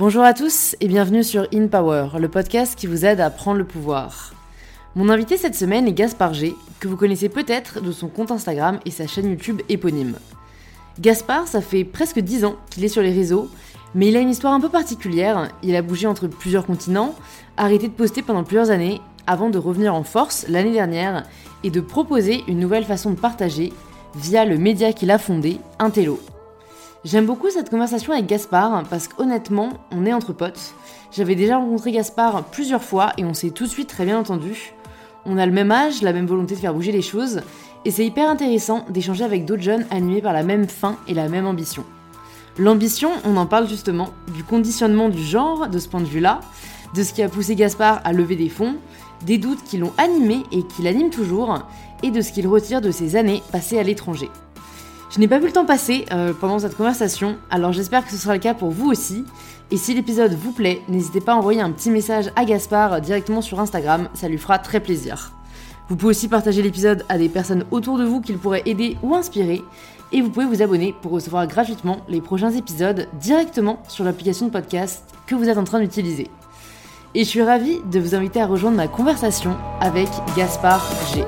Bonjour à tous et bienvenue sur In Power, le podcast qui vous aide à prendre le pouvoir. Mon invité cette semaine est Gaspard G, que vous connaissez peut-être de son compte Instagram et sa chaîne YouTube éponyme. Gaspard, ça fait presque 10 ans qu'il est sur les réseaux, mais il a une histoire un peu particulière. Il a bougé entre plusieurs continents, arrêté de poster pendant plusieurs années, avant de revenir en force l'année dernière et de proposer une nouvelle façon de partager via le média qu'il a fondé, Intello. J'aime beaucoup cette conversation avec Gaspard parce qu'honnêtement, on est entre potes. J'avais déjà rencontré Gaspard plusieurs fois et on s'est tout de suite très bien entendu. On a le même âge, la même volonté de faire bouger les choses et c'est hyper intéressant d'échanger avec d'autres jeunes animés par la même faim et la même ambition. L'ambition, on en parle justement, du conditionnement du genre de ce point de vue-là, de ce qui a poussé Gaspard à lever des fonds, des doutes qui l'ont animé et qui l'animent toujours, et de ce qu'il retire de ses années passées à l'étranger. Je n'ai pas vu le temps passer pendant cette conversation, alors j'espère que ce sera le cas pour vous aussi. Et si l'épisode vous plaît, n'hésitez pas à envoyer un petit message à Gaspard directement sur Instagram, ça lui fera très plaisir. Vous pouvez aussi partager l'épisode à des personnes autour de vous qu'il pourrait aider ou inspirer. Et vous pouvez vous abonner pour recevoir gratuitement les prochains épisodes directement sur l'application de podcast que vous êtes en train d'utiliser. Et je suis ravie de vous inviter à rejoindre ma conversation avec Gaspard G.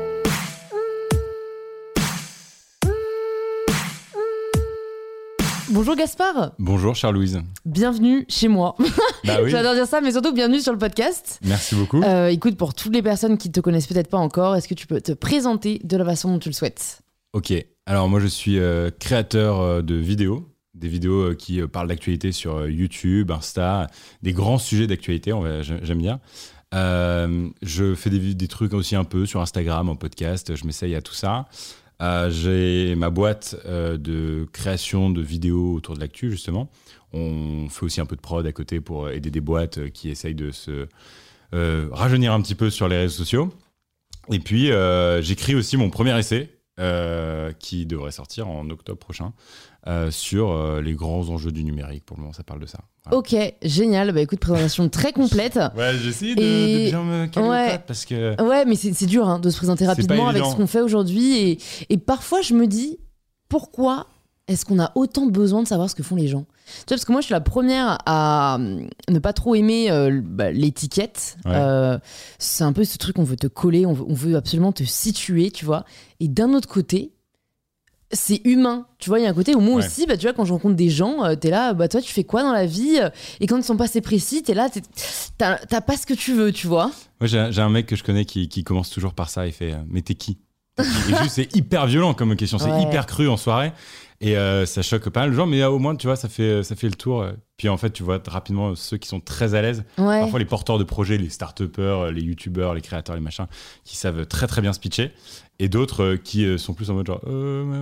Bonjour Gaspard. Bonjour Charles-Louise. Bienvenue chez moi. Bah oui. J'adore dire ça, mais surtout bienvenue sur le podcast. Merci beaucoup. Écoute, pour toutes les personnes qui te connaissent peut-être pas encore, est-ce que tu peux te présenter de la façon dont tu le souhaites ? Ok, alors moi je suis créateur de vidéos, des vidéos qui parlent d'actualité sur YouTube, Insta, des grands sujets d'actualité, j'aime bien. Je fais des trucs aussi un peu sur Instagram, en podcast, je m'essaye à tout ça. J'ai ma boîte de création de vidéos autour de l'actu, justement. On fait aussi un peu de prod à côté pour aider des boîtes qui essayent de se rajeunir un petit peu sur les réseaux sociaux. Et puis, j'écris aussi mon premier essai qui devrait sortir en octobre prochain sur les grands enjeux du numérique. Pour le moment, ça parle de ça. Voilà. Ok, génial. Bah écoute, présentation très complète. Ouais, j'essaie de bien me caler au code parce que... Ouais, mais c'est dur hein, de se présenter rapidement avec ce qu'on fait aujourd'hui. Et parfois, je me dis, pourquoi est-ce qu'on a autant besoin de savoir ce que font les gens ? Tu vois, parce que moi, je suis la première à ne pas trop aimer l'étiquette. Ouais. C'est un peu ce truc, on veut te coller, on veut absolument te situer, tu vois. Et d'un autre côté... c'est humain, tu vois, il y a un côté où moi aussi, bah, tu vois, quand je rencontre des gens, t'es là, bah toi tu fais quoi dans la vie ? Et quand ils sont pas assez précis, t'es là, t'as pas ce que tu veux, tu vois. Moi j'ai un mec que je connais qui commence toujours par ça, il fait « mais t'es qui ?» Et juste c'est hyper violent comme question, c'est hyper cru en soirée et ça choque pas mal de gens, mais au moins tu vois ça fait le tour. Puis en fait tu vois rapidement ceux qui sont très à l'aise, parfois les porteurs de projets, les start-upers, les youtubeurs, les créateurs, les machins, qui savent très très bien se pitcher. Et d'autres qui sont plus en mode genre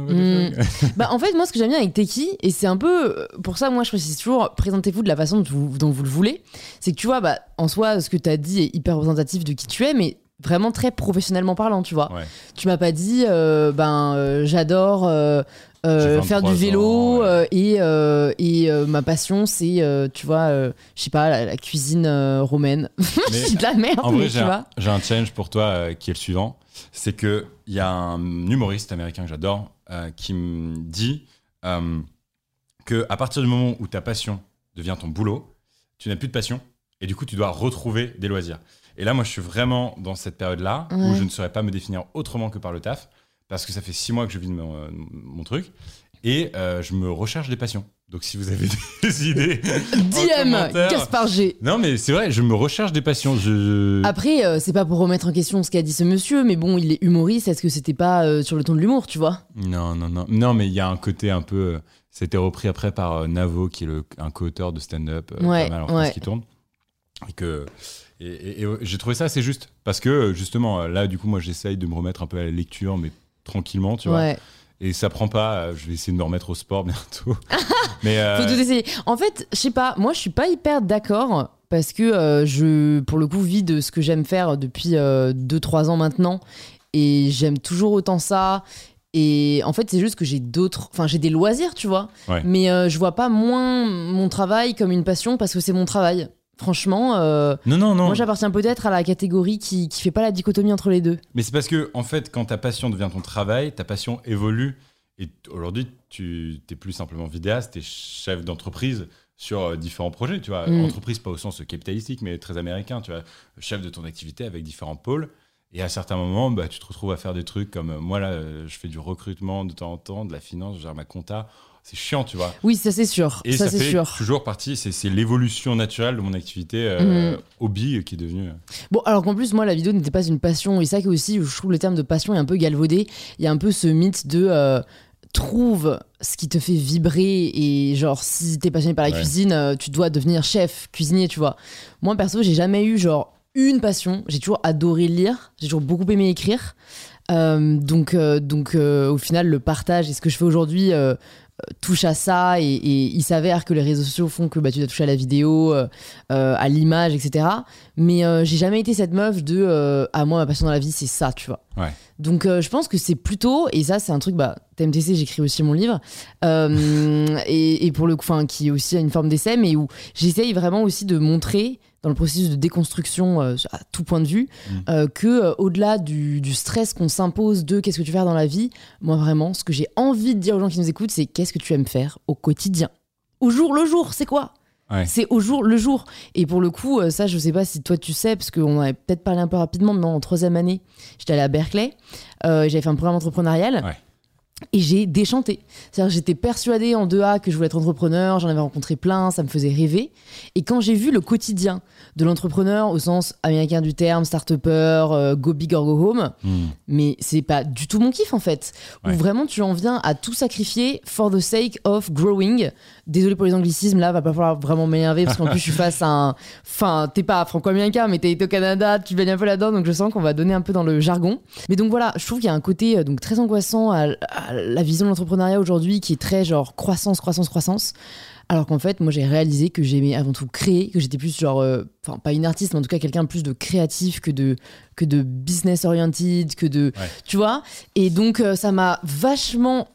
Bah en fait moi ce que j'aime bien avec T'es qui, et c'est un peu pour ça moi je précise toujours présentez-vous de la façon dont vous le voulez, c'est que tu vois bah en soi ce que t'as dit est hyper représentatif de qui tu es, mais vraiment très professionnellement parlant, tu vois. Tu m'as pas dit j'adore faire du vélo et ma passion c'est tu vois je sais pas la cuisine romaine. C'est de la merde. En vrai tu vois. j'ai un challenge pour toi qui est le suivant, c'est que il y a un humoriste américain que j'adore qui me dit que à partir du moment où ta passion devient ton boulot, tu n'as plus de passion et du coup tu dois retrouver des loisirs. Et là moi je suis vraiment dans cette période-là où je ne saurais pas me définir autrement que par le taf, parce que ça fait 6 mois que je vis de mon truc et je me recherche des passions. Donc si vous avez des idées DM Gaspard G. Non mais c'est vrai, je me recherche des passions. Après c'est pas pour remettre en question ce qu'a dit ce monsieur, mais bon il est humoriste, est-ce que c'était pas sur le ton de l'humour, tu vois ? Non mais il y a un côté un peu c'était repris après par Navo qui est un co-auteur de stand-up pas mal en France qui tourne et j'ai trouvé ça assez juste parce que justement là du coup moi j'essaye de me remettre un peu à la lecture mais tranquillement, tu vois. Et ça prend pas, je vais essayer de me remettre au sport bientôt. Mais faut tout essayer. En fait, je sais pas, moi je suis pas hyper d'accord parce que je, pour le coup, vis de ce que j'aime faire depuis 2-3 ans maintenant et j'aime toujours autant ça. Et en fait, c'est juste que j'ai des loisirs, tu vois. Mais je vois pas moins mon travail comme une passion parce que c'est mon travail. Franchement, non. Moi j'appartiens peut-être à la catégorie qui fait pas la dichotomie entre les deux. Mais c'est parce que, en fait, quand ta passion devient ton travail, ta passion évolue. Et aujourd'hui, tu t'es plus simplement vidéaste, t'es chef d'entreprise. sur différents projets, tu vois. Entreprise, pas au sens capitalistique, mais très américain, tu vois. Chef de ton activité avec différents pôles. Et à certains moments, tu te retrouves à faire des trucs comme moi, là, je fais du recrutement de temps en temps, de la finance, je gère ma compta. C'est chiant, tu vois. Oui, ça c'est sûr. Et ça fait toujours partie, c'est l'évolution naturelle de mon activité hobby qui est devenue. Bon, alors qu'en plus, moi, la vidéo n'était pas une passion. Et ça qui aussi, je trouve le terme de passion est un peu galvaudé. Il y a un peu ce mythe de trouve ce qui te fait vibrer. Et genre, si t'es passionné par la cuisine, tu dois devenir chef, cuisinier, tu vois. Moi, perso, j'ai jamais eu genre une passion. J'ai toujours adoré lire. J'ai toujours beaucoup aimé écrire. Donc, au final, le partage et ce que je fais aujourd'hui touche à ça, et il s'avère que les réseaux sociaux font que tu dois toucher à la vidéo, à l'image, etc. Mais j'ai jamais été cette meuf de moi ma passion dans la vie c'est ça, tu vois. Ouais. Donc je pense que c'est plutôt, et ça c'est un truc, TMTC, j'écris aussi mon livre, et pour le coup, qui est aussi une forme d'essai, mais où j'essaye vraiment aussi de montrer dans le processus de déconstruction à tout point de vue, que au-delà du stress qu'on s'impose de qu'est-ce que tu veux faire dans la vie, moi vraiment, ce que j'ai envie de dire aux gens qui nous écoutent, c'est qu'est-ce que tu aimes faire au quotidien, au jour le jour, c'est quoi ? Ouais. C'est au jour le jour. Et pour le coup, ça, je sais pas si toi tu sais, parce qu'on en avait peut-être parlé un peu rapidement, mais en 3e année, j'étais allée à Berkeley, j'avais fait un programme entrepreneurial. Ouais. Et j'ai déchanté. C'est-à-dire, j'étais persuadée en 2A que je voulais être entrepreneur, j'en avais rencontré plein, ça me faisait rêver. Et quand j'ai vu le quotidien de l'entrepreneur au sens américain du terme, start-upper, go big or go home, mais c'est pas du tout mon kiff en fait. Ouais. Où vraiment tu en viens à tout sacrifier for the sake of growing. Désolé pour les anglicismes, là, va pas falloir vraiment m'énerver parce qu'en plus je suis face à un... Enfin, t'es pas franco-américain, mais t'es au Canada, tu baignes un peu là-dedans, donc je sens qu'on va donner un peu dans le jargon. Mais donc voilà, je trouve qu'il y a un côté donc très angoissant à la vision de l'entrepreneuriat aujourd'hui qui est très genre croissance. Alors qu'en fait, moi j'ai réalisé que j'aimais avant tout créer, que j'étais plus genre, pas une artiste, mais en tout cas quelqu'un plus de créatif que de business oriented, que de... Ouais. Tu vois ? Et donc ça m'a vachement...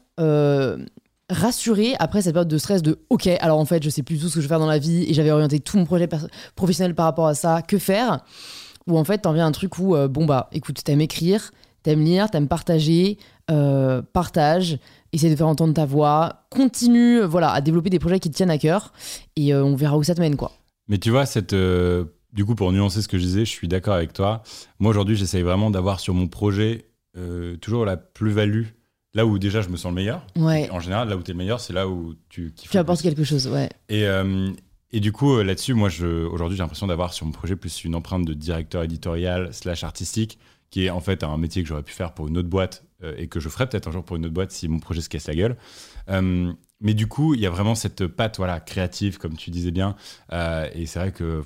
rassurée après cette période de stress de ok, alors en fait je sais plus tout ce que je veux faire dans la vie et j'avais orienté tout mon projet professionnel par rapport à ça, que faire, où en fait t'en viens à un truc où écoute, t'aimes écrire, t'aimes lire, t'aimes partager, partage, essaie de faire entendre ta voix, continue à développer des projets qui te tiennent à cœur, et on verra où ça te mène, quoi. Mais tu vois, du coup, pour nuancer ce que je disais, je suis d'accord avec toi. Moi aujourd'hui j'essaye vraiment d'avoir sur mon projet toujours la plus-value. Là où déjà je me sens le meilleur. Ouais. En général, là où tu es le meilleur, c'est là où tu apportes quelque chose, ouais. Et du coup, là-dessus, moi, aujourd'hui, j'ai l'impression d'avoir sur mon projet plus une empreinte de directeur éditorial / artistique, qui est en fait un métier que j'aurais pu faire pour une autre boîte et que je ferais peut-être un jour pour une autre boîte si mon projet se casse la gueule. Mais du coup, il y a vraiment cette patte créative, comme tu disais bien. Et c'est vrai que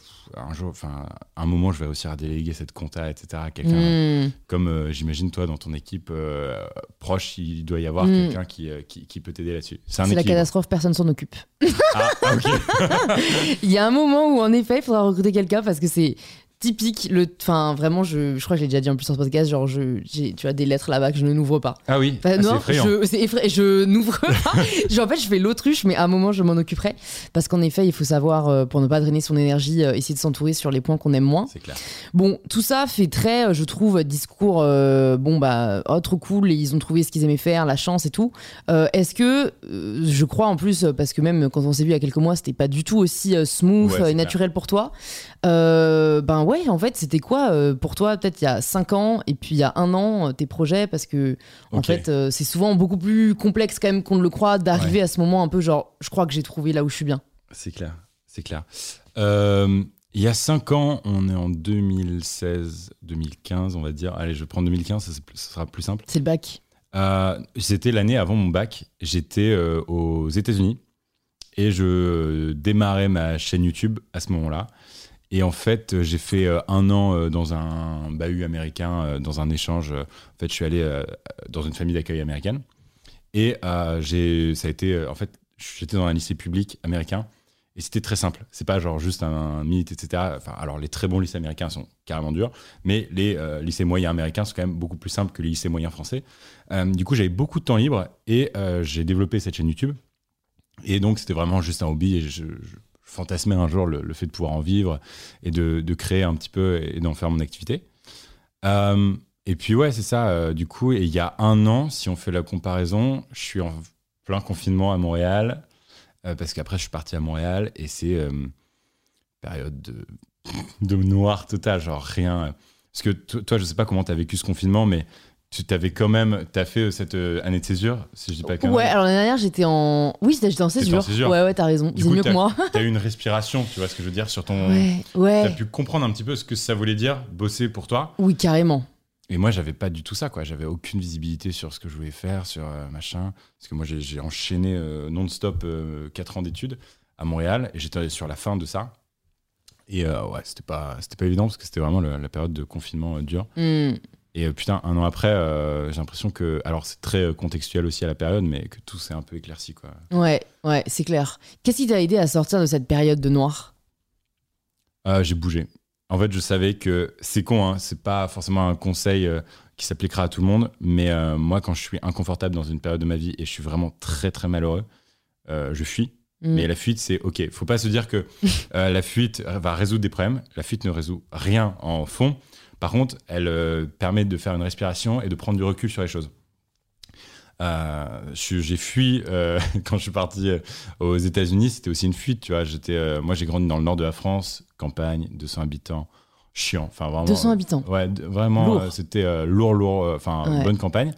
un moment, je vais aussi redéléguer cette compta, etc. à quelqu'un. Comme j'imagine, toi, dans ton équipe proche, il doit y avoir quelqu'un qui peut t'aider là-dessus. C'est la catastrophe, personne s'en occupe. Ah, ok. Il y a un moment où, en effet, il faudra recruter quelqu'un parce que c'est typique. Vraiment, je crois que je l'ai déjà dit en plus sur ce podcast, genre j'ai tu vois des lettres là-bas que je n'ouvre pas. Ah oui, non, c'est effrayant. Je n'ouvre pas. En fait, je fais l'autruche, mais à un moment, je m'en occuperai. Parce qu'en effet, il faut savoir, pour ne pas drainer son énergie, essayer de s'entourer sur les points qu'on aime moins. C'est clair. Bon, tout ça fait très, je trouve, discours, trop cool, et ils ont trouvé ce qu'ils aimaient faire, la chance et tout. Est-ce que, je crois en plus, parce que même quand on s'est vu il y a quelques mois, c'était pas du tout aussi smooth et naturel pour toi. Ouais, en fait, c'était quoi pour toi, peut-être il y a 5 ans et puis il y a 1 an, tes projets, parce que en fait, c'est souvent beaucoup plus complexe quand même qu'on ne le croit d'arriver à ce moment un peu genre, je crois que j'ai trouvé là où je suis bien. C'est clair. Il y a 5 ans, on est en 2016-2015, on va dire. Allez, je prends 2015, ça sera plus simple. C'est le bac. C'était l'année avant mon bac. J'étais aux États-Unis et je démarrais ma chaîne YouTube à ce moment-là. Et en fait, j'ai fait 1 an dans un bahut américain, dans un échange. En fait, je suis allé dans une famille d'accueil américaine. Et j'étais dans un lycée public américain. Et c'était très simple. C'est pas genre juste un mythe, etc. Alors, les très bons lycées américains sont carrément durs. Mais les lycées moyens américains sont quand même beaucoup plus simples que les lycées moyens français. Du coup, j'avais beaucoup de temps libre. Et j'ai développé cette chaîne YouTube. Et donc, c'était vraiment juste un hobby. Et je fantasmais un jour le fait de pouvoir en vivre et de créer un petit peu et d'en faire mon activité. Et puis ouais, c'est ça. Du coup, et il y a 1 an, si on fait la comparaison, je suis en plein confinement à Montréal. parce qu'après, je suis parti à Montréal et c'est période de noir total, genre rien. Parce que toi, je sais pas comment tu as vécu ce confinement, mais t'as fait cette année de césure, si je dis pas de conneries. Ouais, alors l'année dernière, j'étais en césure. Ouais, t'as raison. C'est mieux que moi. T'as eu une respiration, tu vois ce que je veux dire, sur ton. Ouais. T'as pu comprendre un petit peu ce que ça voulait dire, bosser pour toi. Oui, carrément. Et moi, j'avais pas du tout ça, quoi. J'avais aucune visibilité sur ce que je voulais faire, sur machin. Parce que moi, j'ai enchaîné non-stop 4 ans d'études à Montréal et j'étais sur la fin de ça. Et ouais, c'était pas évident parce que c'était vraiment la période de confinement dur. Et putain, 1 an après, j'ai l'impression que. Alors, c'est très contextuel aussi à la période, mais que tout s'est un peu éclairci, quoi. Ouais, c'est clair. Qu'est-ce qui t'a aidé à sortir de cette période de noir ? J'ai bougé. En fait, je savais que c'est con, hein, c'est pas forcément un conseil qui s'appliquera à tout le monde, mais moi, quand je suis inconfortable dans une période de ma vie et je suis vraiment très très malheureux, je fuis. Mais la fuite, c'est OK. Faut pas se dire que la fuite va résoudre des problèmes. La fuite ne résout rien en fond. Par contre, elle permet de faire une respiration et de prendre du recul sur les choses. J'ai fui quand je suis parti aux États-Unis. C'était aussi une fuite, tu vois. Moi, j'ai grandi dans le nord de la France, campagne, 200 habitants, chiant. Enfin, vraiment. 200 habitants. Ouais, vraiment. C'était lourd. Enfin, bonne campagne.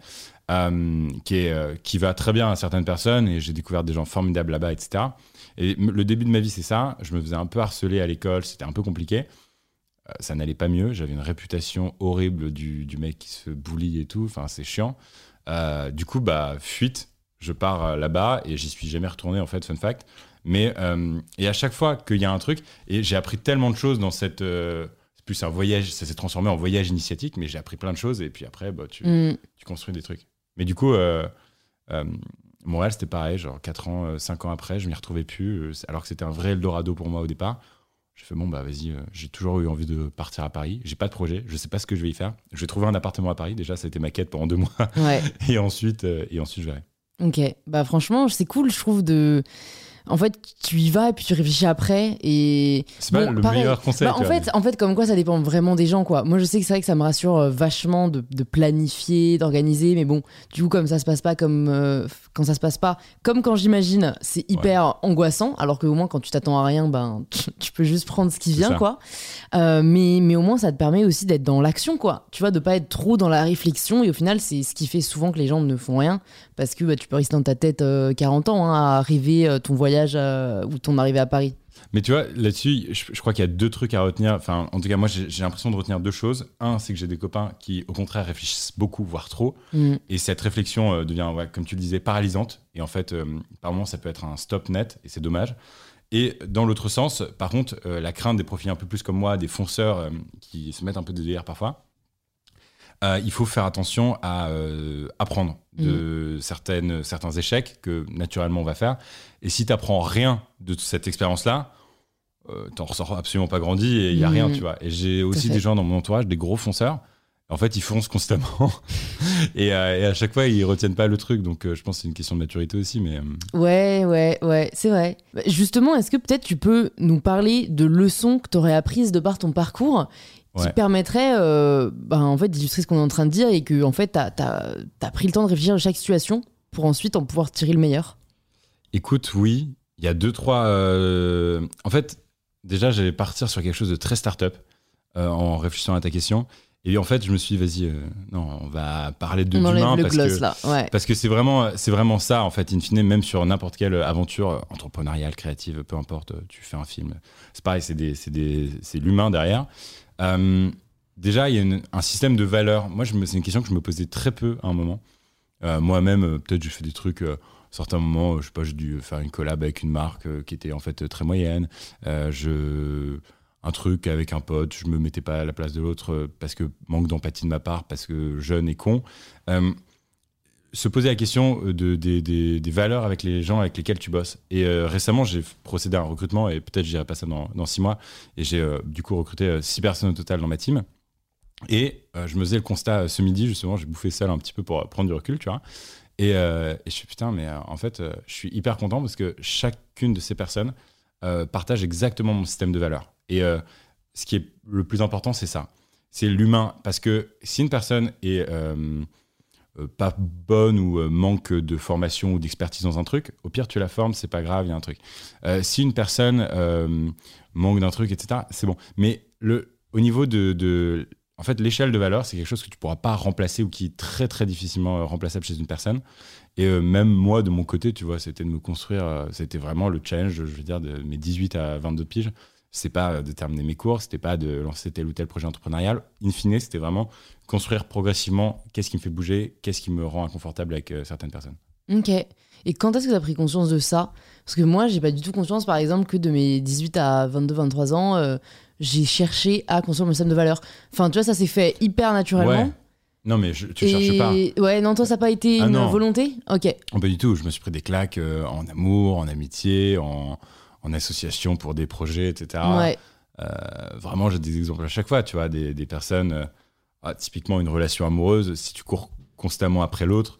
Qui va très bien à certaines personnes et j'ai découvert des gens formidables là-bas, etc. Et le début de ma vie, c'est ça. Je me faisais un peu harceler à l'école, c'était un peu compliqué. Ça n'allait pas mieux. J'avais une réputation horrible du mec qui se bully et tout. Enfin, c'est chiant. Du coup, fuite. Je pars là-bas et j'y suis jamais retourné, en fait, fun fact. Mais, et à chaque fois qu'il y a un truc, et j'ai appris tellement de choses dans cette... c'est plus un voyage, ça s'est transformé en voyage initiatique, mais j'ai appris plein de choses et puis après, tu construis des trucs. Mais du coup, Montréal, c'était pareil, genre 4 ans, 5 ans après, je m'y retrouvais plus, alors que c'était un vrai Eldorado pour moi au départ. J'ai fait, vas-y, j'ai toujours eu envie de partir à Paris. J'ai pas de projet, je sais pas ce que je vais y faire. Je vais trouver un appartement à Paris, déjà, ça a été ma quête pendant 2 mois. Ouais. et ensuite, je verrai. Ok, franchement, c'est cool, je trouve, En fait, tu y vas et puis tu réfléchis après et... C'est pas le meilleur conseil. En fait, comme quoi, ça dépend vraiment des gens, quoi. Moi, je sais que c'est vrai que ça me rassure vachement de planifier, d'organiser, mais bon, du coup, comme ça se passe pas comme... quand ça se passe pas comme quand j'imagine, c'est hyper angoissant, alors qu'au moins, quand tu t'attends à rien, tu peux juste prendre ce qui vient, quoi. Mais au moins, ça te permet aussi d'être dans l'action, quoi. Tu vois, de pas être trop dans la réflexion et au final, c'est ce qui fait souvent que les gens ne font rien parce que tu peux rester dans ta tête 40 ans à arriver ton voyage ou ton arrivée à Paris. Mais tu vois, là-dessus, je crois qu'il y a 2 trucs à retenir. Enfin, en tout cas, moi, j'ai l'impression de retenir 2 choses. Un, c'est que j'ai des copains qui, au contraire, réfléchissent beaucoup, voire trop. Et cette réflexion devient, comme tu le disais, paralysante. Et en fait, par moments, ça peut être un stop net, et c'est dommage. Et dans l'autre sens, par contre, la crainte des profils un peu plus comme moi, des fonceurs qui se mettent un peu de délire parfois, il faut faire attention à apprendre de certains échecs que naturellement on va faire. Et si tu n'apprends rien de cette expérience-là, t'en ressors absolument pas grandi et il n'y a rien, tu vois. Et j'ai aussi des gens dans mon entourage, des gros fonceurs. En fait, ils foncent constamment et à chaque fois, ils retiennent pas le truc. Donc, je pense que c'est une question de maturité aussi. Mais Ouais, c'est vrai. Justement, est-ce que peut-être tu peux nous parler de leçons que tu aurais apprises de par ton parcours qui permettrait en fait, d'illustrer ce qu'on est en train de dire et que en fait, t'as pris le temps de réfléchir à chaque situation pour ensuite en pouvoir tirer le meilleur? Écoute, oui, il y a 2-3... En fait, déjà, j'allais partir sur quelque chose de très start-up en réfléchissant à ta question. Et en fait, je me suis dit, vas-y, non, on va parler d'humain parce que c'est vraiment ça, en fait, in fine, même sur n'importe quelle aventure entrepreneuriale, créative, peu importe, tu fais un film. C'est pareil, c'est l'humain derrière. Déjà, il y a un système de valeurs. Moi, c'est une question que je me posais très peu à un moment. Moi-même, peut-être, j'ai fait des trucs... à certains moments, je sais pas, j'ai dû faire une collab avec une marque qui était en fait très moyenne. Un truc avec un pote, je me mettais pas à la place de l'autre parce que manque d'empathie de ma part, parce que jeune et con. Se poser la question des valeurs avec les gens avec lesquels tu bosses. Et récemment, j'ai procédé à un recrutement et peut-être j'irai pas ça dans 6 mois. Et j'ai du coup recruté 6 personnes au total dans ma team. Et je me faisais le constat ce midi, justement, j'ai bouffé ça un petit peu pour prendre du recul, tu vois. Et je suis putain, mais en fait, je suis hyper content parce que chacune de ces personnes partage exactement mon système de valeurs. Et ce qui est le plus important, c'est ça. C'est l'humain. Parce que si une personne est pas bonne ou manque de formation ou d'expertise dans un truc, au pire tu la formes, c'est pas grave, il y a un truc. Si une personne manque d'un truc, etc., c'est bon. Mais au niveau en fait, l'échelle de valeur, c'est quelque chose que tu pourras pas remplacer ou qui est très très difficilement remplaçable chez une personne. Et même moi, de mon côté, tu vois, c'était de me construire, c'était vraiment le challenge, je veux dire, de mes 18 à 22 piges. C'est pas de terminer mes cours, c'était pas de lancer tel ou tel projet entrepreneurial. In fine, c'était vraiment construire progressivement qu'est-ce qui me fait bouger, qu'est-ce qui me rend inconfortable avec certaines personnes. Ok. Et quand est-ce que tu as pris conscience de ça ? Parce que moi, j'ai pas du tout conscience, par exemple, que de mes 18 à 22-23 ans, j'ai cherché à construire mon système de valeurs. Enfin, tu vois, ça s'est fait hyper naturellement. Ouais. Non, mais tu cherches pas. Ouais, non, toi, ça n'a pas été une volonté ? Ok. Pas du tout. Je me suis pris des claques en amour, en amitié, en association pour des projets, etc. Ouais. Vraiment, j'ai des exemples à chaque fois, tu vois, des personnes, typiquement une relation amoureuse, si tu cours constamment après l'autre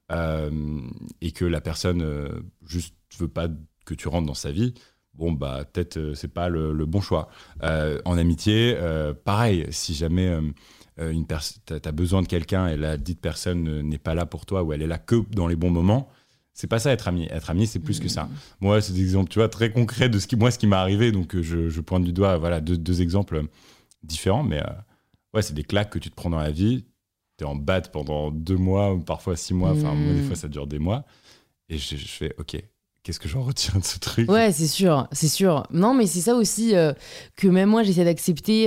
et que la personne juste veut pas que tu rentres dans sa vie, bon, bah, peut-être c'est pas le bon choix. En amitié, pareil, si jamais t'as besoin de quelqu'un et la dite personne n'est pas là pour toi ou elle est là que dans les bons moments, c'est pas ça être ami. Être ami, c'est plus que ça. Moi, c'est des exemples, tu vois, très concrets de ce qui m'est arrivé. Donc, je pointe du doigt, voilà, deux exemples différents. Mais ouais, c'est des claques que tu te prends dans la vie. T'es en batte pendant 2 mois, parfois 6 mois. Enfin, moi, des fois, ça dure des mois. Et je fais, OK, qu'est-ce que j'en retiens de ce truc ? Ouais, c'est sûr, c'est sûr. Non, mais c'est ça aussi que même moi, j'essaie d'accepter,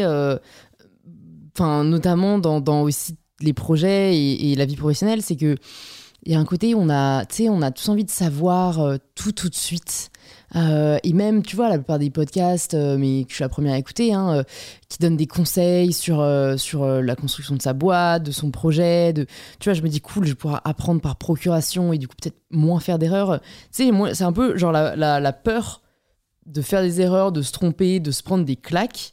notamment dans aussi les projets et la vie professionnelle, c'est que il y a un côté où on a tous envie de savoir tout de suite. Et même, tu vois, la plupart des podcasts, mais que je suis la première à écouter, qui donnent des conseils sur la construction de sa boîte, de son projet. Tu vois, je me dis, cool, je vais pouvoir apprendre par procuration et du coup, peut-être moins faire d'erreurs. Tu sais, moi, c'est un peu genre la peur de faire des erreurs, de se tromper, de se prendre des claques.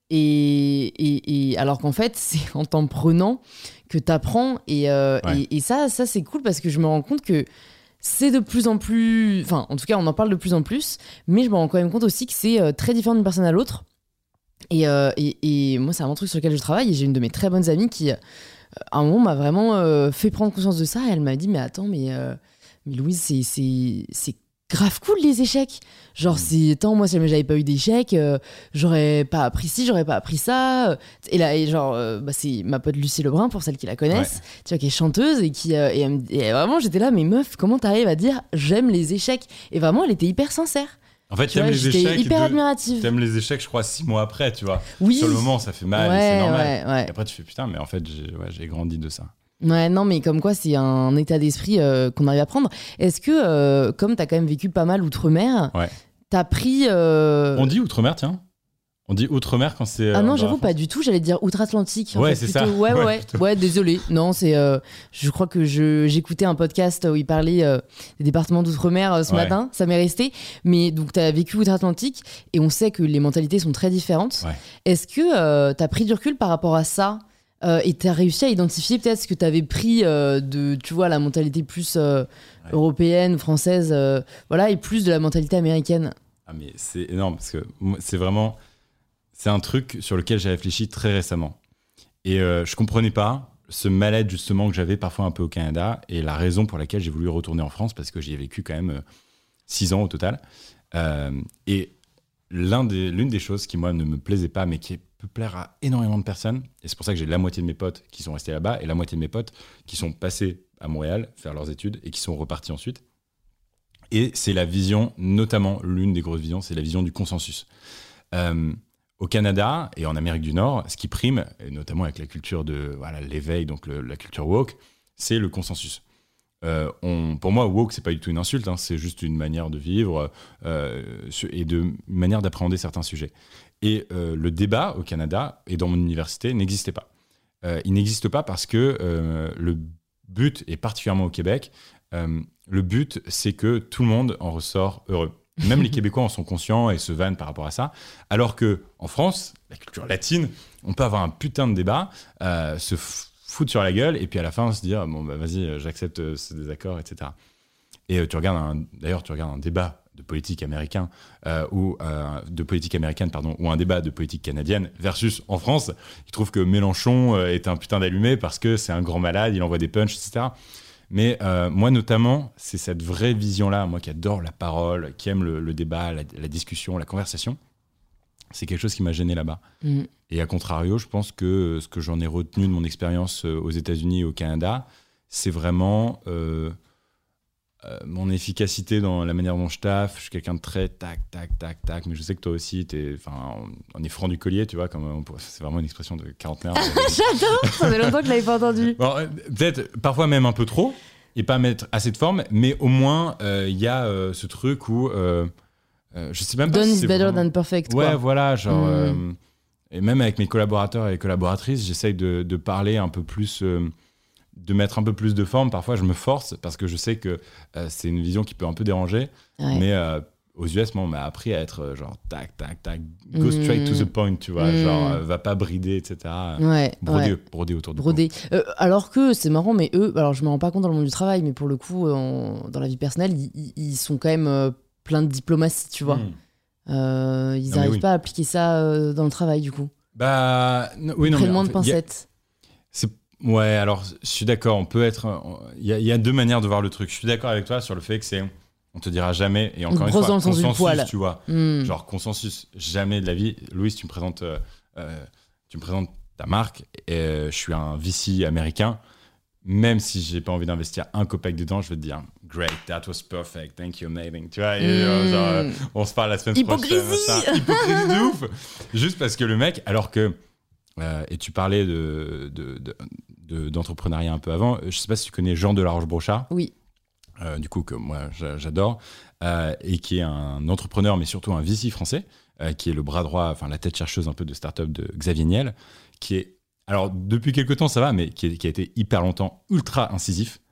Et alors qu'en fait, c'est en t'en prenant que t'apprends. Et ça, c'est cool parce que je me rends compte que c'est de plus en plus... Enfin, en tout cas, on en parle de plus en plus. Mais je me rends quand même compte aussi que c'est très différent d'une personne à l'autre. Et moi, c'est un truc sur lequel je travaille. Et j'ai une de mes très bonnes amies qui, à un moment, m'a vraiment fait prendre conscience de ça. Et elle m'a dit, mais attends, mais Louise, c'est grave cool les échecs. Genre, moi, si jamais j'avais pas eu d'échecs, j'aurais pas appris ci, j'aurais pas appris ça. Et là, c'est ma pote Lucie Lebrun, pour celles qui la connaissent, tu vois, qui est chanteuse et qui. Et vraiment, j'étais là, mais meuf, comment t'arrives à dire j'aime les échecs ? Et vraiment, elle était hyper sincère. En fait, t'aimes les échecs. Hyper admirative. T'aimes les échecs, je crois, 6 mois après, tu vois. Oui. Sur le moment, ça fait mal, et c'est normal. Ouais. Et après, tu fais putain, mais en fait, j'ai grandi de ça. Ouais, non, mais comme quoi, c'est un état d'esprit qu'on arrive à prendre. Est-ce que, comme t'as quand même vécu pas mal outre-mer, t'as pris... On dit outre-mer, tiens. On dit outre-mer quand c'est... Ah non, j'avoue, pas du tout. J'allais dire outre-Atlantique. Ouais, c'est plutôt. ça. Ouais, désolé. Non, c'est... je crois que j'écoutais un podcast où il parlait des départements d'outre-mer ce matin. Ça m'est resté. Mais donc, t'as vécu outre-Atlantique et on sait que les mentalités sont très différentes. Ouais. Est-ce que t'as pris du recul par rapport à ça ? Et t'as réussi à identifier peut-être ce que t'avais pris de, tu vois, la mentalité plus européenne, française, et plus de la mentalité américaine. Ah mais c'est énorme parce que c'est un truc sur lequel j'ai réfléchi très récemment. Et je comprenais pas ce mal-être justement que j'avais parfois un peu au Canada et la raison pour laquelle j'ai voulu retourner en France parce que j'y ai vécu quand même 6 ans au total. Et l'une des choses qui moi ne me plaisait pas mais qui peut plaire à énormément de personnes, et c'est pour ça que j'ai la moitié de mes potes qui sont restés là-bas et la moitié de mes potes qui sont passés à Montréal faire leurs études et qui sont repartis ensuite. Et c'est la vision, notamment l'une des grosses visions, c'est la vision du consensus. Au Canada et en Amérique du Nord, ce qui prime, et notamment avec la culture de l'éveil, donc la culture woke, c'est le consensus. Pour moi, woke, c'est pas du tout une insulte, c'est juste une manière de vivre et une manière d'appréhender certains sujets. Et le débat au Canada et dans mon université n'existait pas. Il n'existe pas parce que le but, et particulièrement au Québec, le but, c'est que tout le monde en ressort heureux. Même les Québécois en sont conscients et se vannent par rapport à ça. Alors qu'en France, la culture latine, on peut avoir un putain de débat, se foutre sur la gueule et puis à la fin se dire bon, bah, vas-y, j'accepte ce désaccord, etc. Et tu regardes un débat de politique américaine ou un débat de politique canadienne versus en France, il trouve que Mélenchon est un putain d'allumé parce que c'est un grand malade, il envoie des punchs, etc. Mais moi notamment, c'est cette vraie vision-là, moi qui adore la parole, qui aime le débat, la discussion, la conversation, c'est quelque chose qui m'a gêné là-bas. Et à contrario, je pense que ce que j'en ai retenu de mon expérience aux États-Unis et au Canada, c'est vraiment mon efficacité dans la manière dont je taffe. Je suis quelqu'un de très tac, tac, tac, tac. Mais je sais que toi aussi, on est franc du collier, tu vois. C'est vraiment une expression de quarantenaire. J'adore, ça fait longtemps que je l'avais pas entendu. Bon, peut-être parfois même un peu trop, et pas mettre assez de forme, mais au moins, il y a ce truc où... je sais même pas Done si is c'est better vraiment... than perfect. Ouais, quoi. voilà, genre... et même avec mes collaborateurs et collaboratrices, j'essaye de parler un peu plus... de mettre un peu plus de forme. Parfois, je me force parce que je sais que c'est une vision qui peut un peu déranger. Ouais. Mais aux US, moi, on m'a appris à être genre tac, tac, tac, go straight to the point, tu vois. Genre, va pas brider, etc. Broder autour de broder. Alors que c'est marrant, mais eux, alors je me rends pas compte dans le monde du travail, mais pour le coup, dans la vie personnelle, ils sont quand même plein de diplomatie, tu vois. Ils n'arrivent pas à appliquer ça dans le travail, du coup. Bah, oui, non, prennent moins de pincettes. Ouais, alors je suis d'accord, on peut être... Il y a deux manières de voir le truc. Je suis d'accord avec toi sur le fait que c'est... On te dira jamais, et encore une fois, consensus, tu vois. Genre consensus, jamais de la vie. Louis, tu me présentes ta marque, et je suis un VC américain. Même si j'ai pas envie d'investir un copec dedans, je vais te dire great, that was perfect, thank you, amazing. Tu vois, on se parle la semaine prochaine. Hypocrisie de ouf. Juste parce que le mec, alors que... et tu parlais d'entrepreneuriat un peu avant. Je sais pas si tu connais Jean de la Roche-Brochard. Oui. Du coup, que moi, j'adore. Et qui est un entrepreneur, mais surtout un VC français, qui est le bras droit, enfin la tête chercheuse un peu de start-up de Xavier Niel, qui est, alors depuis quelques temps, ça va, mais qui a été hyper longtemps ultra incisif.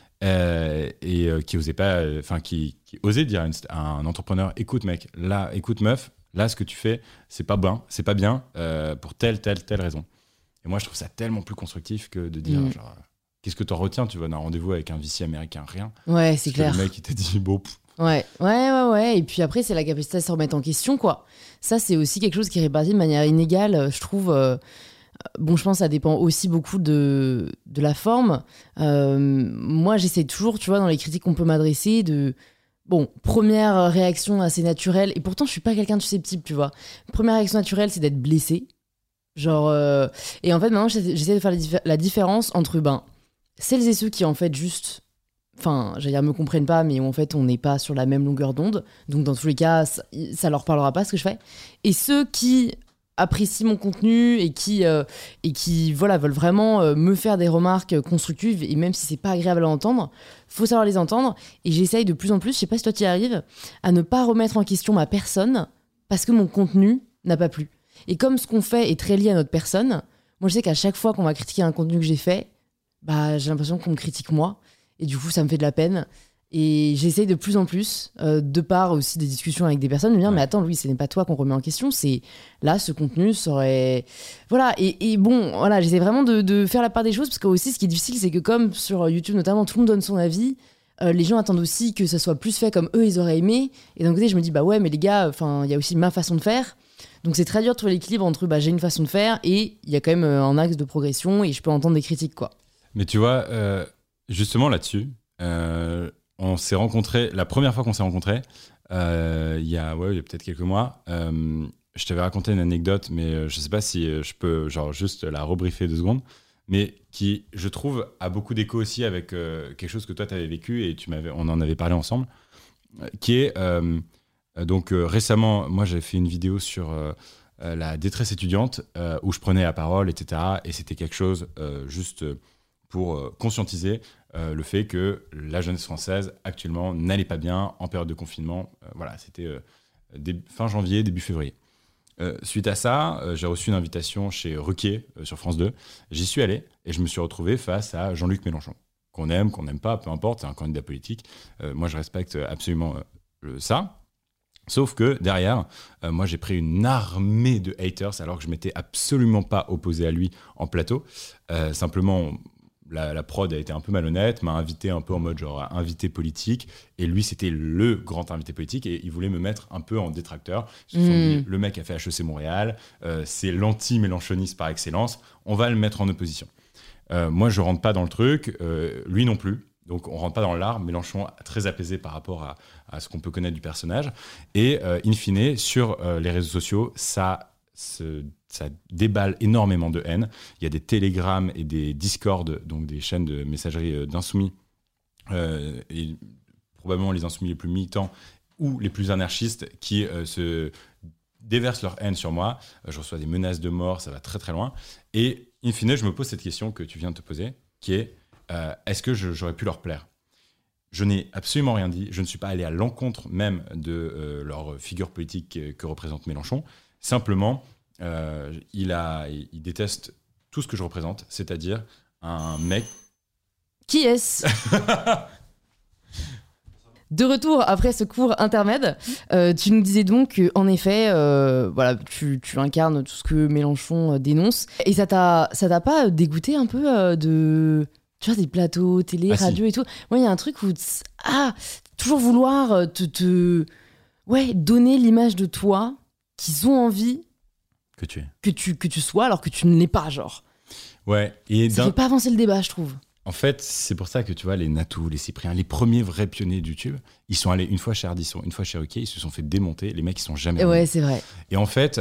Et qui osait pas, qui osait dire à un entrepreneur, écoute mec, là, écoute meuf, là, ce que tu fais, c'est pas bien pour telle raison. Et moi, je trouve ça tellement plus constructif que de dire, genre, qu'est-ce que t'en retiens? Tu vas d'un rendez-vous avec un VC américain, rien. Ouais, c'est clair. Le mec, il t'a dit, bon. Ouais. Et puis après, c'est la capacité à se remettre en question, quoi. Ça, c'est aussi quelque chose qui est réparti de manière inégale, je trouve. Bon, je pense que ça dépend aussi beaucoup de la forme. Moi, j'essaie toujours, tu vois, dans les critiques qu'on peut m'adresser, Bon, première réaction assez naturelle, et pourtant je suis pas quelqu'un de susceptible, tu vois. Première réaction naturelle, c'est d'être blessé. Genre, et en fait, maintenant, j'essaie de faire la différence entre celles et ceux qui, en fait, juste, j'allais dire, me comprennent pas, mais où, en fait, on n'est pas sur la même longueur d'onde. Donc, dans tous les cas, ça leur parlera pas ce que je fais. Et ceux qui apprécient mon contenu et qui veulent vraiment me faire des remarques constructives, et même si c'est pas agréable à entendre, faut savoir les entendre. Et j'essaye de plus en plus, je sais pas si toi tu y arrives, à ne pas remettre en question ma personne parce que mon contenu n'a pas plu. Et comme ce qu'on fait est très lié à notre personne, moi je sais qu'à chaque fois qu'on va critiquer un contenu que j'ai fait, j'ai l'impression qu'on me critique moi, et du coup ça me fait de la peine. Et j'essaye de plus en plus, de part aussi des discussions avec des personnes, de me dire mais attends Louis, ce n'est pas toi qu'on remet en question, c'est là ce contenu serait... Voilà, et bon, voilà, j'essaie vraiment de faire la part des choses, parce que aussi ce qui est difficile, c'est que comme sur YouTube notamment, tout le monde donne son avis, les gens attendent aussi que ça soit plus fait comme eux ils auraient aimé, et d'un côté je me dis ouais mais les gars, il y a aussi ma façon de faire, donc c'est très dur de trouver l'équilibre entre j'ai une façon de faire et il y a quand même un axe de progression et je peux entendre des critiques, quoi. Mais tu vois, justement là-dessus, on s'est rencontrés, la première fois qu'on s'est rencontrés, il y a peut-être quelques mois. Je t'avais raconté une anecdote, mais je sais pas si je peux juste la rebriefer 2 secondes, mais qui, je trouve, a beaucoup d'écho aussi avec quelque chose que toi t'avais vécu et on en avait parlé ensemble, qui est donc récemment, moi j'avais fait une vidéo sur la détresse étudiante où je prenais la parole, etc. Et c'était quelque chose juste pour conscientiser le fait que la jeunesse française actuellement n'allait pas bien en période de confinement. C'était fin janvier, début février. Suite à ça, j'ai reçu une invitation chez Ruquier sur France 2. J'y suis allé et je me suis retrouvé face à Jean-Luc Mélenchon. Qu'on aime, qu'on n'aime pas, peu importe, c'est un candidat politique. Moi, je respecte absolument ça. Sauf que derrière, moi, j'ai pris une armée de haters alors que je m'étais absolument pas opposé à lui en plateau. Simplement, la prod a été un peu malhonnête, m'a invité un peu en mode genre invité politique, et lui c'était le grand invité politique, et il voulait me mettre un peu en détracteur. Ils se sont dit, le mec a fait HEC Montréal, c'est l'anti-mélenchoniste par excellence, on va le mettre en opposition. Moi je rentre pas dans le truc, lui non plus, donc on rentre pas dans l'art. Mélenchon très apaisé par rapport à ce qu'on peut connaître du personnage, et in fine sur les réseaux sociaux ça déballe énormément de haine. Il y a des télégrammes et des discords, donc des chaînes de messagerie d'insoumis, et probablement les insoumis les plus militants ou les plus anarchistes qui se déversent leur haine sur moi. Je reçois des menaces de mort, ça va très très loin. Et in fine, je me pose cette question que tu viens de te poser, qui est est-ce que j'aurais pu leur plaire ? Je n'ai absolument rien dit. Je ne suis pas allé à l'encontre même de leur figure politique que représente Mélenchon. Simplement, il déteste tout ce que je représente, c'est-à-dire un mec... Qui est-ce ? De retour après ce court intermède, tu nous disais donc qu'en effet, voilà, tu incarnes tout ce que Mélenchon dénonce. Et ça t'a pas dégoûté un peu de... Tu vois, des plateaux, télé, radio et tout. Moi, il y a un truc où... toujours vouloir donner l'image de toi qu'ils ont envie que tu sois, alors que tu ne l'es pas, genre. Ouais. Et ça fait pas avancer le débat, je trouve. En fait, c'est pour ça que tu vois, les Natou, les Cyprien, les premiers vrais pionniers de YouTube, ils sont allés une fois chez Ardisson, une fois chez Ruquier, ils se sont fait démonter, les mecs, ils sont jamais Ouais, c'est vrai. Et en fait,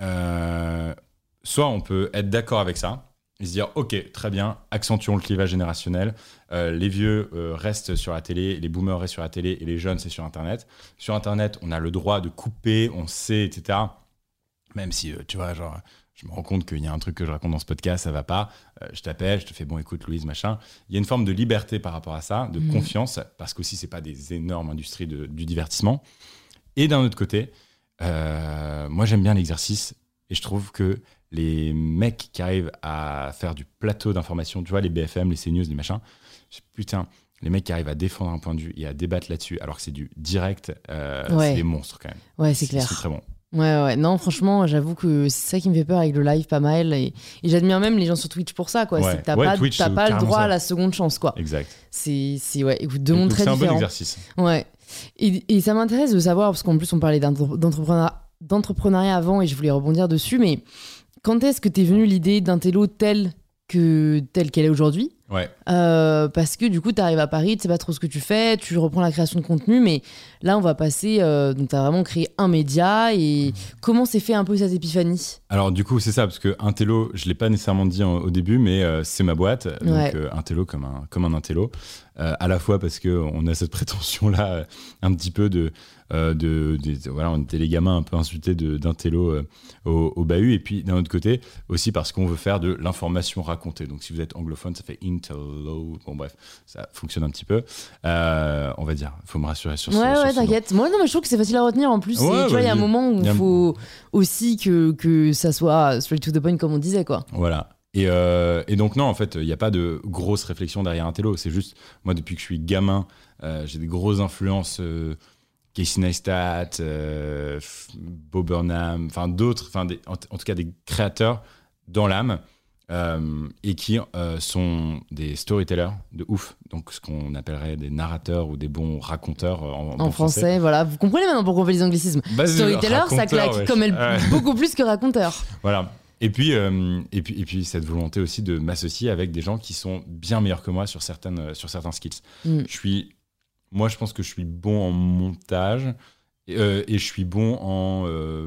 soit on peut être d'accord avec ça, et se dire, ok, très bien, accentuons le clivage générationnel, les vieux restent sur la télé, les boomers restent sur la télé, et les jeunes, c'est sur Internet. Sur Internet, on a le droit de couper, on sait, etc. Même si, tu vois, genre, je me rends compte qu'il y a un truc que je raconte dans ce podcast, ça va pas. Je t'appelle, je te fais, bon, écoute, Louise, machin. Il y a une forme de liberté par rapport à ça, de confiance, parce qu'aussi, c'est pas des énormes industries du divertissement. Et d'un autre côté, moi, j'aime bien l'exercice, et je trouve que les mecs qui arrivent à faire du plateau d'information, tu vois, les BFM, les CNews, les machins, putain, les mecs qui arrivent à défendre un point de vue et à débattre là-dessus, alors que c'est du direct, c'est des monstres quand même. Ouais, c'est clair. Ils sont très bons. Ouais, non, franchement, j'avoue que c'est ça qui me fait peur avec le live pas mal. Et j'admire même les gens sur Twitch pour ça, quoi. Ouais. C'est que t'as pas le droit à la seconde chance, quoi. Exact. C'est écoute, deux mondes très différents. C'est un bon exercice. Ouais. Et ça m'intéresse de savoir, parce qu'en plus, on parlait d'entrepreneuriat avant et je voulais rebondir dessus, mais quand est-ce que t'es venue l'idée d'un télo telle qu'elle est aujourd'hui ? Ouais. Parce que du coup, tu arrives à Paris, tu sais pas trop ce que tu fais, tu reprends la création de contenu, mais là, on va passer. Donc, tu as vraiment créé un média. Et comment s'est fait un peu cette épiphanie ? Alors, du coup, c'est ça, parce que Intello, je l'ai pas nécessairement dit au début, mais c'est ma boîte. Donc, Intello comme un Intello. À la fois parce qu'on a cette prétention-là, un petit peu voilà, on était les gamins un peu insultés d'Intello au bahut, et puis d'un autre côté aussi parce qu'on veut faire de l'information racontée. Donc si vous êtes anglophone, ça fait Intello. Bon bref, ça fonctionne un petit peu. On va dire, faut me rassurer sur ça. Ouais, t'inquiète. Moi, non, mais je trouve que c'est facile à retenir en plus. Ouais, tu vois, il y a un moment où il faut aussi que ça soit straight to the point, comme on disait, quoi. Voilà. Et donc non, en fait, il n'y a pas de grosse réflexion derrière Intello. C'est juste, moi, depuis que je suis gamin, j'ai des grosses influences. Casey Neistat, Bo Burnham, enfin d'autres, en tout cas des créateurs dans l'âme, et qui sont des storytellers de ouf, donc ce qu'on appellerait des narrateurs ou des bons raconteurs en français. Voilà, vous comprenez maintenant pourquoi on fait les anglicismes. Storyteller, ça claque comme beaucoup plus que raconteur. Voilà. Et puis cette volonté aussi de m'associer avec des gens qui sont bien meilleurs que moi sur certains skills. Moi, je pense que je suis bon en montage et je suis bon en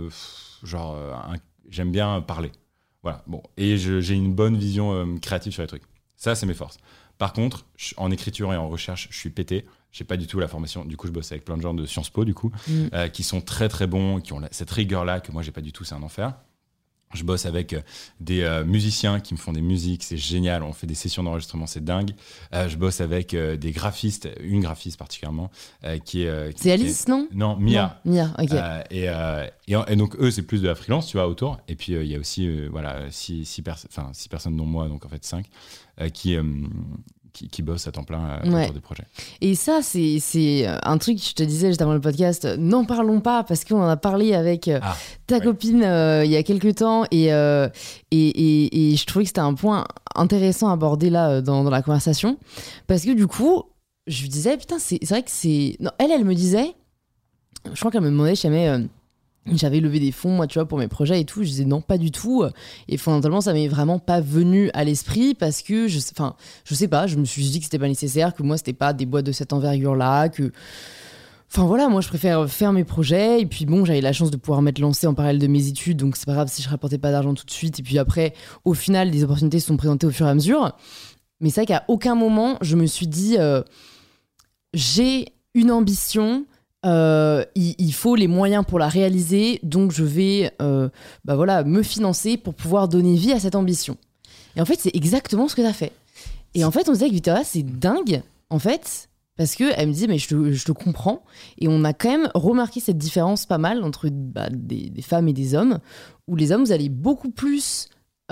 j'aime bien parler. Voilà. Bon, et j'ai une bonne vision créative sur les trucs. Ça, c'est mes forces. Par contre, en écriture et en recherche, je suis pété. J'ai pas du tout la formation. Du coup, je bosse avec plein de gens de Sciences Po, du coup, qui sont très très bons, qui ont cette rigueur-là que moi j'ai pas du tout. C'est un enfer. Je bosse avec des musiciens qui me font des musiques, c'est génial, on fait des sessions d'enregistrement, c'est dingue. Je bosse avec des graphistes, une graphiste particulièrement, qui est... C'est Alice, non ? Non, Mia. Non, Mia, ok. Et donc eux, c'est plus de la freelance, tu vois, autour. Et puis il y a aussi six personnes dont moi, donc en fait 5, qui qui bossent à temps plein Ouais. autour des projets. Et ça, c'est un truc, je te disais juste avant le podcast, n'en parlons pas parce qu'on en a parlé avec ta copine il y a quelques temps et je trouvais que c'était un point intéressant à aborder là dans la conversation parce que du coup, je lui disais, putain, c'est vrai que c'est... Non, elle me disait, je crois qu'elle me demandait si jamais... j'avais levé des fonds, moi, tu vois, pour mes projets et tout. Je disais non, pas du tout. Et fondamentalement, ça m'est vraiment pas venu à l'esprit parce que, je sais pas, je me suis dit que c'était pas nécessaire, que moi, c'était pas des boîtes de cette envergure-là, que... Enfin voilà, moi, je préfère faire mes projets. Et puis bon, j'avais la chance de pouvoir m'être lancée en parallèle de mes études, donc c'est pas grave si je rapportais pas d'argent tout de suite. Et puis après, au final, des opportunités se sont présentées au fur et à mesure. Mais c'est vrai qu'à aucun moment, je me suis dit, j'ai une ambition... il faut les moyens pour la réaliser, donc je vais me financer pour pouvoir donner vie à cette ambition. Et en fait, c'est exactement ce que tu as fait. Et en fait, on se disait que Victoria, c'est dingue, en fait, parce qu'elle me disait, mais je te comprends. Et on a quand même remarqué cette différence pas mal entre des femmes et des hommes, où les hommes, vous allez beaucoup plus,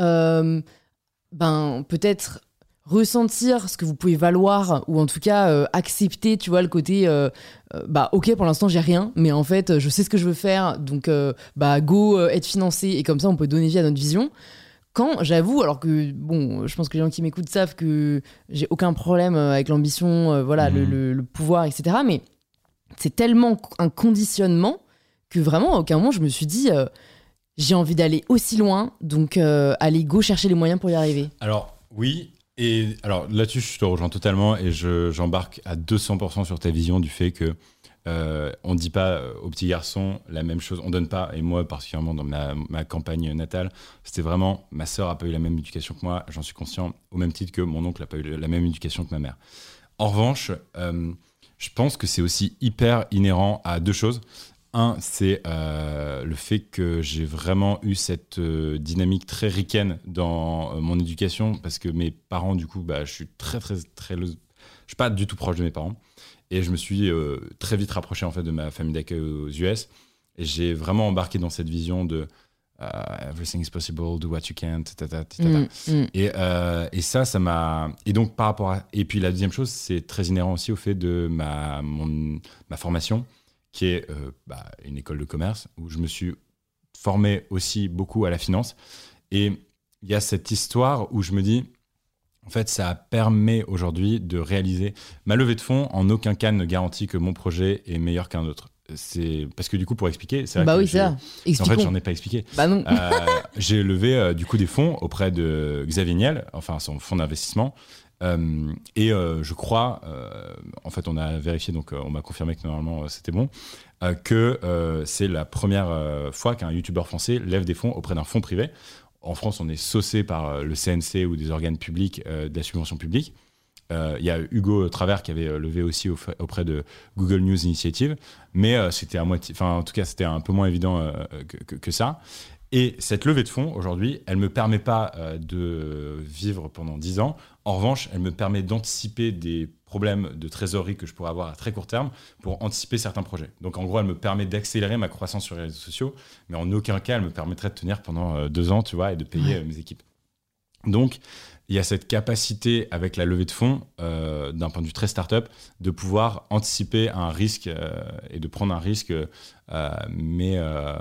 peut-être ressentir ce que vous pouvez valoir ou en tout cas accepter, tu vois, le côté ok, pour l'instant j'ai rien, mais en fait je sais ce que je veux faire, donc go être financé, et comme ça on peut donner vie à notre vision. Quand j'avoue, alors que bon, je pense que les gens qui m'écoutent savent que j'ai aucun problème avec l'ambition, le pouvoir, etc., mais c'est tellement un conditionnement que vraiment à aucun moment je me suis dit j'ai envie d'aller aussi loin, donc allez, go chercher les moyens pour y arriver. Alors oui. Et alors là-dessus, je te rejoins totalement et j'embarque à 200% sur ta vision du fait que on ne dit pas aux petits garçons la même chose, on donne pas, et moi particulièrement dans ma campagne natale, c'était vraiment, ma sœur n'a pas eu la même éducation que moi, j'en suis conscient, au même titre que mon oncle n'a pas eu la même éducation que ma mère. En revanche, je pense que c'est aussi hyper inhérent à deux choses. Un, c'est le fait que j'ai vraiment eu cette dynamique très ricaine dans mon éducation, parce que mes parents, du coup, je suis je suis pas du tout proche de mes parents, et je me suis très vite rapproché en fait de ma famille d'accueil aux US, et j'ai vraiment embarqué dans cette vision de everything is possible, do what you can, et ça m'a, et donc par rapport à, et puis la deuxième chose, c'est très inhérent aussi au fait de ma formation, qui est une école de commerce où je me suis formé aussi beaucoup à la finance. Et il y a cette histoire où je me dis, en fait, ça permet aujourd'hui de réaliser ma levée de fonds. En aucun cas ne garantit que mon projet est meilleur qu'un autre. C'est parce que du coup, pour expliquer, c'est vrai que c'est ça. Expliquons. En fait, j'en ai pas expliqué. Non. J'ai levé du coup des fonds auprès de Xavier Niel, enfin son fonds d'investissement. Je crois, en fait on a vérifié, donc on m'a confirmé que normalement c'était bon, que c'est la première fois qu'un youtubeur français lève des fonds auprès d'un fonds privé. En France, on est saucé par le CNC ou des organes publics de la subvention publique. Il y a Hugo Travers qui avait levé aussi auprès de Google News Initiative, mais c'était à moitié, enfin en tout cas c'était un peu moins évident que ça. Et cette levée de fonds, aujourd'hui, elle ne me permet pas de vivre pendant 10 ans. En revanche, elle me permet d'anticiper des problèmes de trésorerie que je pourrais avoir à très court terme pour anticiper certains projets. Donc, en gros, elle me permet d'accélérer ma croissance sur les réseaux sociaux, mais en aucun cas, elle me permettrait de tenir pendant 2 ans, tu vois, et de payer mes équipes. Donc, il y a cette capacité avec la levée de fonds, d'un point de vue très start-up, de pouvoir anticiper un risque et de prendre un risque, mais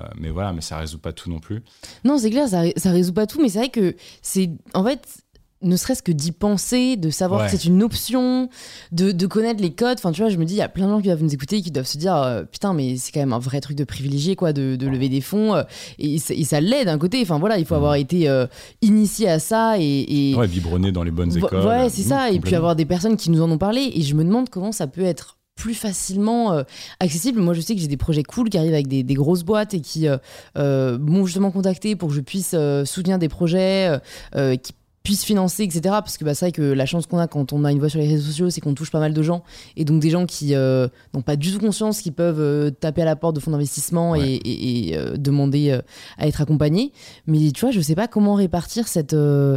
ça résout pas tout non plus. Non, c'est clair, ça résout pas tout, mais c'est vrai que c'est, en fait, ne serait-ce que d'y penser, de savoir que c'est une option, de connaître les codes. Enfin, tu vois, je me dis, il y a plein de gens qui doivent nous écouter et qui doivent se dire, putain, mais c'est quand même un vrai truc de privilégié, quoi, de lever des fonds. Et ça l'aide d'un côté. Enfin, voilà, il faut avoir été initié à ça et biberonné dans les bonnes écoles. Ouais, c'est ça. Et puis avoir des personnes qui nous en ont parlé. Et je me demande comment ça peut être plus facilement accessible. Moi, je sais que j'ai des projets cool qui arrivent avec des grosses boîtes et qui m'ont justement contacté pour que je puisse soutenir des projets qui puissent financer, etc. Parce que c'est vrai que la chance qu'on a quand on a une voix sur les réseaux sociaux, c'est qu'on touche pas mal de gens. Et donc des gens qui n'ont pas du tout conscience, qui peuvent taper à la porte de fonds d'investissement et demander à être accompagnés. Mais tu vois, je sais pas comment répartir cette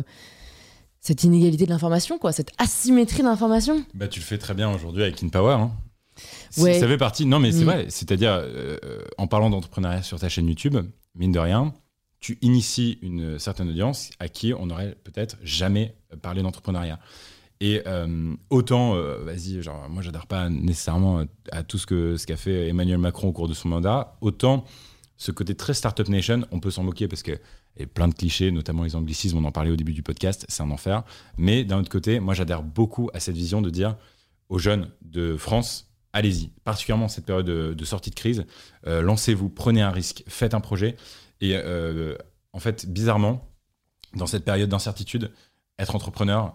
inégalité de l'information, quoi, cette asymétrie de l'information. Tu le fais très bien aujourd'hui avec InPower, hein. Ouais. Ça fait partie. Non, mais c'est vrai. C'est-à-dire, en parlant d'entrepreneuriat sur ta chaîne YouTube, mine de rien, tu inities une certaine audience à qui on n'aurait peut-être jamais parlé d'entrepreneuriat. Et autant, vas-y, genre, moi, j'adhère pas nécessairement à tout ce qu'a fait Emmanuel Macron au cours de son mandat, autant ce côté très Startup Nation, on peut s'en moquer parce qu'il y a plein de clichés, notamment les anglicismes, on en parlait au début du podcast, c'est un enfer. Mais d'un autre côté, moi, j'adhère beaucoup à cette vision de dire aux jeunes de France, allez-y, particulièrement cette période de sortie de crise, lancez-vous, prenez un risque, faites un projet. Et en fait, bizarrement, dans cette période d'incertitude, être entrepreneur,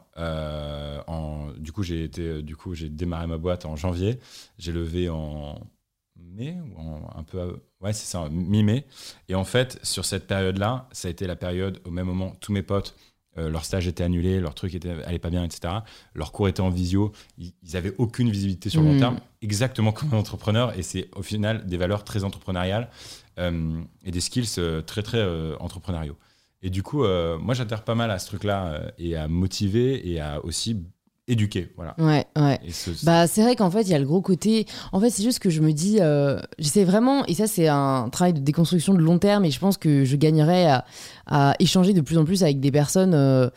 j'ai démarré ma boîte en janvier, j'ai levé en mai, ouais, c'est ça, mi-mai. Et en fait, sur cette période-là, ça a été la période, au même moment, tous mes potes, leur stage était annulé, leur truc allait pas bien, etc. Leur cours était en visio, ils avaient aucune visibilité sur le long terme, exactement comme un entrepreneur, et c'est au final des valeurs très entrepreneuriales et des skills très, très entrepreneuriaux. Et du coup, moi, j'adhère pas mal à ce truc-là et à motiver et à aussi éduquer. Voilà. Ouais. Bah, c'est vrai qu'en fait, il y a le gros côté. En fait, c'est juste que je me dis, j'essaie vraiment, et ça, c'est un travail de déconstruction de long terme, et je pense que je gagnerais à échanger de plus en plus avec des personnes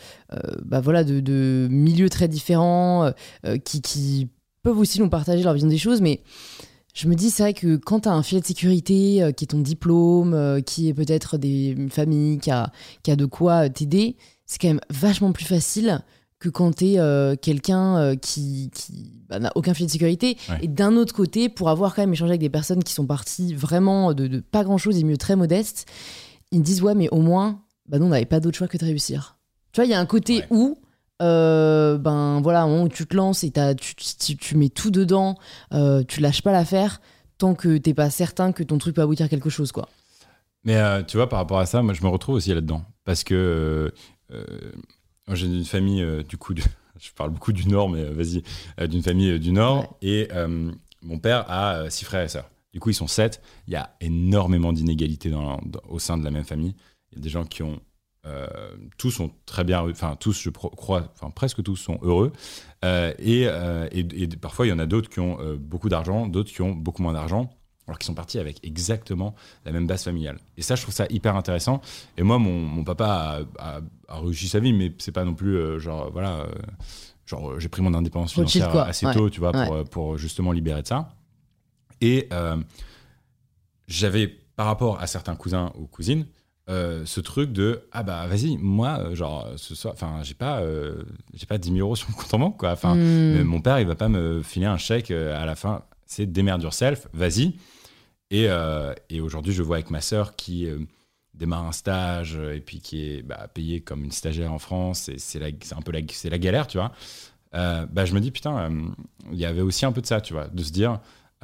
de milieux très différents qui peuvent aussi nous partager leur vision des choses, mais. Je me dis, c'est vrai que quand tu as un filet de sécurité qui est ton diplôme, qui est peut-être une famille qui a de quoi t'aider, c'est quand même vachement plus facile que quand tu es quelqu'un qui n'a aucun filet de sécurité. Ouais. Et d'un autre côté, pour avoir quand même échangé avec des personnes qui sont parties vraiment de pas grand-chose, des milieux très modestes, ils me disent, ouais, mais au moins, nous, on n'avait pas d'autre choix que de réussir. Tu vois, il y a un côté où... voilà, au moment où tu te lances et tu mets tout dedans, tu lâches pas l'affaire tant que t'es pas certain que ton truc peut aboutir à quelque chose, quoi. Mais tu vois, par rapport à ça, moi je me retrouve aussi là-dedans parce que moi, j'ai une famille du coup je parle beaucoup du Nord, mais vas-y, d'une famille du Nord, et mon père a 6 frères et sœurs. Du coup, ils sont 7. Il y a énormément d'inégalités au sein de la même famille. Il y a des gens qui ont tous sont très bien, enfin tous je crois, enfin presque tous sont heureux, et parfois il y en a d'autres qui ont beaucoup d'argent, d'autres qui ont beaucoup moins d'argent, alors qu'ils sont partis avec exactement la même base familiale. Et ça, je trouve ça hyper intéressant. Et moi, mon papa a réussi sa vie, mais c'est pas non plus j'ai pris mon indépendance financière assez tôt, tu vois, pour justement libérer de ça. Et j'avais, par rapport à certains cousins ou cousines, ce truc de vas-y, moi ce soir, enfin j'ai pas 10 000 euros sur mon compte en banque, quoi. Enfin mon père il va pas me filer un chèque à la fin, c'est démerde yourself, vas-y. Et aujourd'hui je vois avec ma sœur qui démarre un stage et puis qui est payée comme une stagiaire en France, et c'est un peu la galère, tu vois. Je me dis putain, il y avait aussi un peu de ça, tu vois, de se dire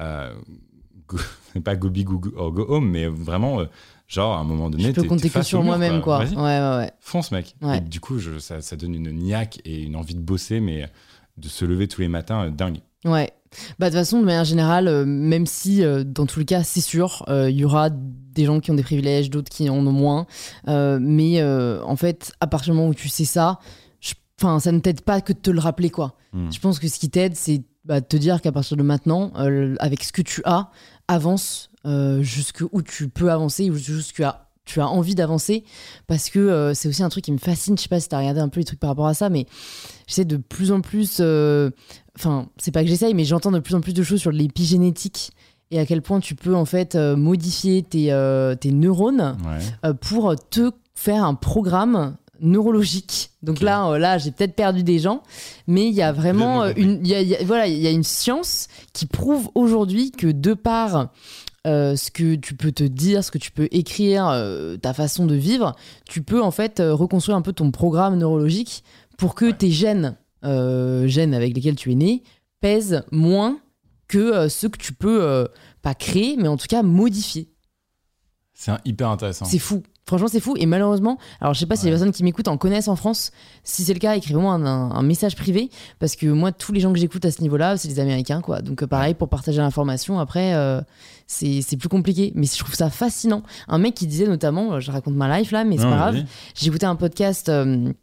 pas go big or go home, mais vraiment genre à un moment donné, je peux compter que sur moi-même, quoi. Ouais. Fonce, mec. Ouais. Et du coup, ça donne une niaque et une envie de bosser, mais de se lever tous les matins, dingue. Ouais. De toute façon, de manière générale, même si dans tous les cas, c'est sûr, il y aura des gens qui ont des privilèges, d'autres qui en ont moins. Mais en fait, à partir du moment où tu sais ça, ça ne t'aide pas que de te le rappeler, quoi. Je pense que ce qui t'aide, c'est de te dire qu'à partir de maintenant, avec ce que tu as, avance jusqu'où tu peux avancer, ou jusqu'où tu as envie d'avancer, parce que c'est aussi un truc qui me fascine. Je sais pas si tu as regardé un peu les trucs par rapport à ça, mais j'essaie de plus en plus, c'est pas que j'essaye, mais j'entends de plus en plus de choses sur l'épigénétique et à quel point tu peux en fait modifier tes neurones pour te faire un programme neurologique. Donc là j'ai peut-être perdu des gens, mais il y a vraiment il y a une science qui prouve aujourd'hui que de par ce que tu peux te dire, ce que tu peux écrire, ta façon de vivre, tu peux en fait reconstruire un peu ton programme neurologique pour que tes gènes avec lesquels tu es né pèsent moins que ceux que tu peux pas créer, mais en tout cas modifier. C'est hyper intéressant. C'est fou. Franchement, c'est fou. Et malheureusement, alors je sais pas si les personnes qui m'écoutent en connaissent en France. Si c'est le cas, écrivez-moi un message privé, parce que moi, tous les gens que j'écoute à ce niveau-là, c'est les Américains, quoi. Donc pareil, pour partager l'information, après, c'est plus compliqué. Mais je trouve ça fascinant. Un mec qui disait notamment, je raconte ma life là, mais c'est pas grave. J'ai écouté un podcast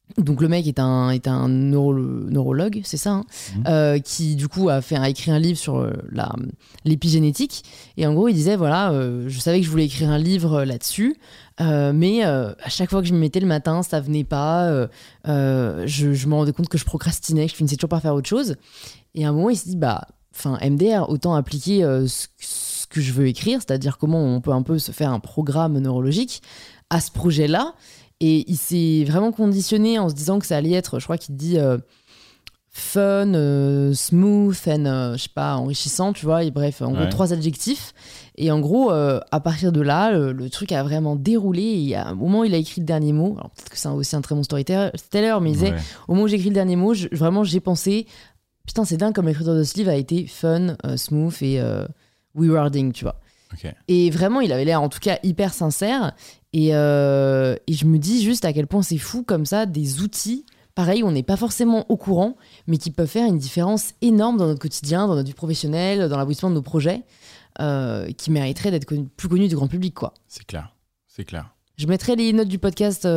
Donc le mec est un neurologue, c'est ça, qui du coup a écrit un livre sur l'épigénétique. Et en gros, il disait voilà, je savais que je voulais écrire un livre là-dessus, mais à chaque fois que je me mettais le matin, ça venait pas. Je me rendais compte que je procrastinais, que je finissais toujours par faire autre chose. Et à un moment, il s'est dit MDR, autant appliquer ce que je veux écrire, c'est-à-dire comment on peut un peu se faire un programme neurologique à ce projet-là. Et il s'est vraiment conditionné en se disant que ça allait être, je crois qu'il dit fun, smooth and, je sais pas, enrichissant, tu vois. Et bref, en gros, 3 adjectifs. Et en gros, à partir de là, le truc a vraiment déroulé. Et à un moment, il a écrit le dernier mot. Alors peut-être que c'est aussi un très bon storyteller, mais il disait, au moment où j'ai écrit le dernier mot, vraiment, j'ai pensé, putain, c'est dingue comme l'écriture de ce livre a été fun, smooth et rewarding, tu vois. Okay. Et vraiment, il avait l'air en tout cas hyper sincère. Et je me dis juste à quel point c'est fou comme ça, des outils, pareil, on n'est pas forcément au courant, mais qui peuvent faire une différence énorme dans notre quotidien, dans notre vie professionnelle, dans l'aboutissement de nos projets, qui mériteraient d'être plus connus du grand public, quoi. C'est clair. Je mettrai les notes du podcast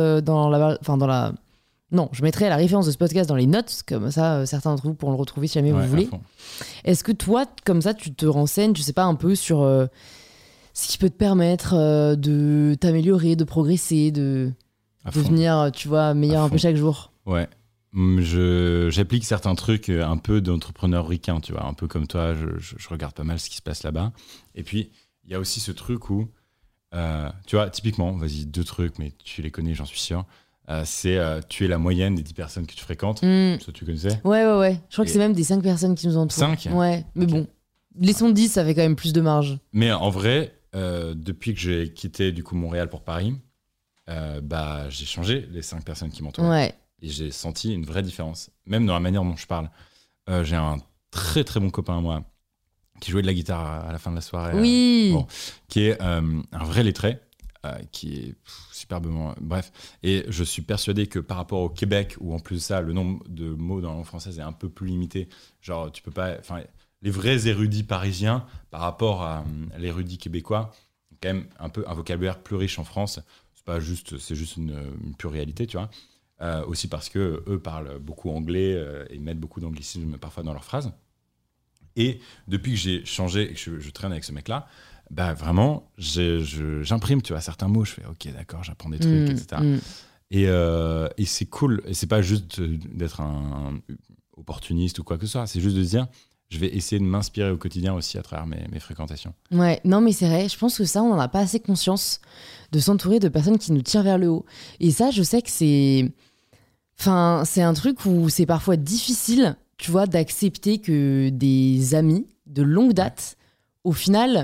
Non, je mettrai la référence de ce podcast dans les notes, comme ça, certains d'entre vous pourront le retrouver si jamais vous voulez. Est-ce que toi, comme ça, tu te renseignes, je sais pas, un peu sur ce qui peut te permettre de t'améliorer, de progresser, de devenir, tu vois, meilleur un peu chaque jour? Ouais. J'applique certains trucs un peu d'entrepreneur ricain, tu vois, un peu comme toi, je regarde pas mal ce qui se passe là-bas. Et puis, il y a aussi ce truc où, tu vois, typiquement, vas-y, 2 trucs, mais tu les connais, j'en suis sûr. C'est tu es la moyenne des 10 personnes que tu fréquentes. Ça, tu connaissais? Ouais. Je crois que c'est même des 5 personnes qui nous entourent. 5? Ouais, mais bon. Laissons 10, ça fait quand même plus de marge. Mais en vrai, depuis que j'ai quitté du coup Montréal pour Paris, j'ai changé les 5 personnes qui m'entourent. Ouais. Et j'ai senti une vraie différence. Même dans la manière dont je parle. J'ai un très très bon copain à moi qui jouait de la guitare à la fin de la soirée. Oui. Qui est un vrai lettré. Qui est superbement... Bref. Et je suis persuadé que par rapport au Québec, où en plus de ça, le nombre de mots dans la langue française est un peu plus limité. Genre, tu peux pas... Enfin, les vrais érudits parisiens, par rapport à l'érudit québécois, quand même un vocabulaire plus riche en France. C'est juste une pure réalité, tu vois. Aussi parce que eux parlent beaucoup anglais et mettent beaucoup d'anglicisme parfois dans leurs phrases. Et depuis que j'ai changé et que je traîne avec ce mec-là, vraiment, j'imprime, tu vois, certains mots, je fais ok, d'accord, j'apprends des trucs, etc. Et c'est cool. Et c'est pas juste d'être un opportuniste ou quoi que ce soit, c'est juste de se dire, je vais essayer de m'inspirer au quotidien aussi à travers mes fréquentations. Ouais, non, mais c'est vrai, je pense que ça, on n'en a pas assez conscience de s'entourer de personnes qui nous tirent vers le haut. Et ça, je sais que c'est un truc où c'est parfois difficile, tu vois, d'accepter que des amis de longue date, au final,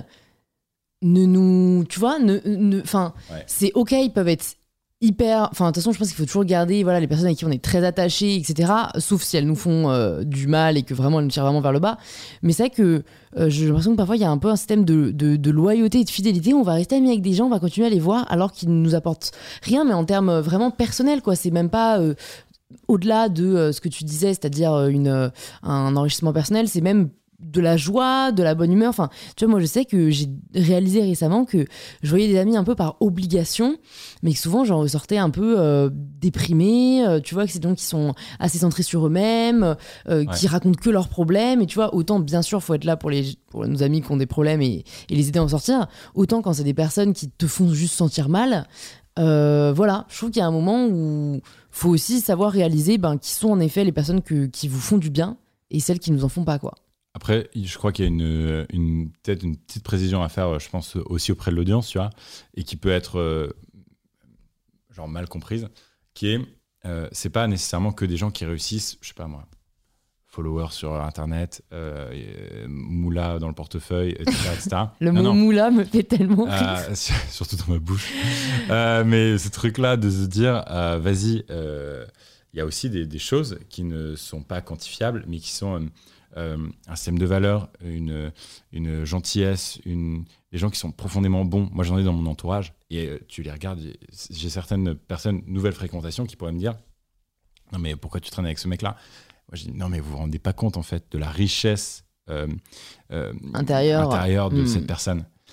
c'est ok, ils peuvent être hyper... Enfin, de toute façon, je pense qu'il faut toujours garder les personnes avec qui on est très attaché, etc. Sauf si elles nous font du mal et que vraiment elles nous tirent vraiment vers le bas. Mais c'est vrai que j'ai l'impression que parfois il y a un peu un système de loyauté et de fidélité. On va rester amis avec des gens, on va continuer à les voir alors qu'ils ne nous apportent rien, mais en termes vraiment personnels, quoi. C'est même pas... au-delà de ce que tu disais, c'est-à-dire un enrichissement personnel, c'est même de la joie, de la bonne humeur. Enfin, tu vois, moi, je sais que j'ai réalisé récemment que je voyais des amis un peu par obligation, mais que souvent, j'en ressortais un peu déprimée. Tu vois, que c'est des gens qui sont assez centrés sur eux-mêmes, qui racontent que leurs problèmes. Et tu vois, autant, bien sûr, faut être là pour nos amis qui ont des problèmes et les aider à en sortir. Autant quand c'est des personnes qui te font juste sentir mal. Je trouve qu'il y a un moment où faut aussi savoir réaliser qui sont en effet les personnes qui vous font du bien et celles qui nous en font pas, quoi. Après, je crois qu'il y a peut-être une petite précision à faire, je pense, aussi auprès de l'audience, tu vois, et qui peut être mal comprise, qui est, c'est pas nécessairement que des gens qui réussissent, je sais pas moi, followers sur Internet, moula dans le portefeuille, etc. Le mot moula me fait tellement rire. Surtout dans ma bouche. Mais ce truc-là de se dire, vas-y, il y a aussi des choses qui ne sont pas quantifiables, mais qui sont un système de valeurs, une gentillesse, des gens qui sont profondément bons. Moi, j'en ai dans mon entourage, et tu les regardes, j'ai certaines personnes, nouvelles fréquentations, qui pourraient me dire, non mais pourquoi tu traînes avec ce mec-là ? Moi, je dis, non, mais vous vous rendez pas compte, en fait, de la richesse intérieure de cette personne.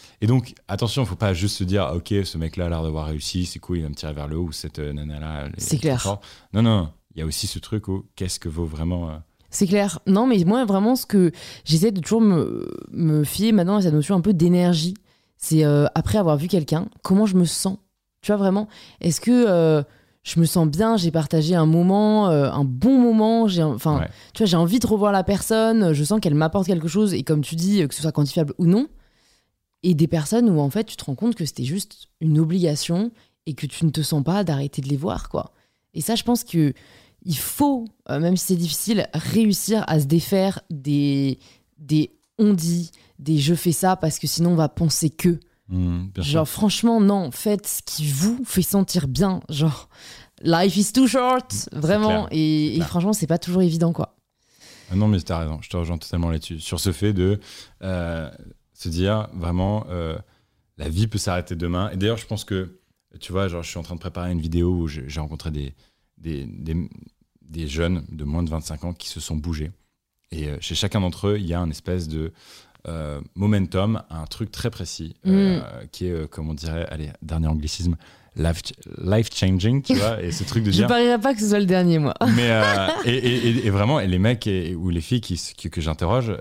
Et donc, attention, il ne faut pas juste se dire, ok, ce mec-là a l'air d'avoir réussi, c'est cool, il va me tirer vers le haut, ou cette nana-là. C'est clair. Non, il y a aussi ce truc où qu'est-ce que vaut vraiment. C'est clair. Non, mais moi, vraiment, ce que j'essaie de toujours me fier maintenant à cette notion un peu d'énergie, c'est après avoir vu quelqu'un, comment je me sens. Tu vois, vraiment, est-ce que je me sens bien, j'ai partagé un moment, un bon moment, tu vois, j'ai envie de revoir la personne, je sens qu'elle m'apporte quelque chose, et comme tu dis, que ce soit quantifiable ou non, et des personnes où en fait tu te rends compte que c'était juste une obligation et que tu ne te sens pas d'arrêter de les voir, quoi. Et ça, je pense que il faut, même si c'est difficile, réussir à se défaire des on dit, des je fais ça parce que sinon on va penser que. Genre, franchement, non, faites ce qui vous fait sentir bien. Genre, life is too short, vraiment. Et franchement, c'est pas toujours évident, quoi. Ah non, mais t'as raison, je te rejoins totalement là-dessus. Sur ce fait de se dire vraiment, la vie peut s'arrêter demain. Et d'ailleurs, je pense que, tu vois, genre, je suis en train de préparer une vidéo où j'ai rencontré des jeunes de moins de 25 ans qui se sont bougés. Et chez chacun d'entre eux, il y a une espèce de momentum, un truc très précis qui est, comme on dirait, allez, dernier anglicisme, life-changing, tu vois, et ce truc de dire... Je parierais pas que ce soit le dernier, moi. Mais, et vraiment, et les mecs ou les filles que j'interroge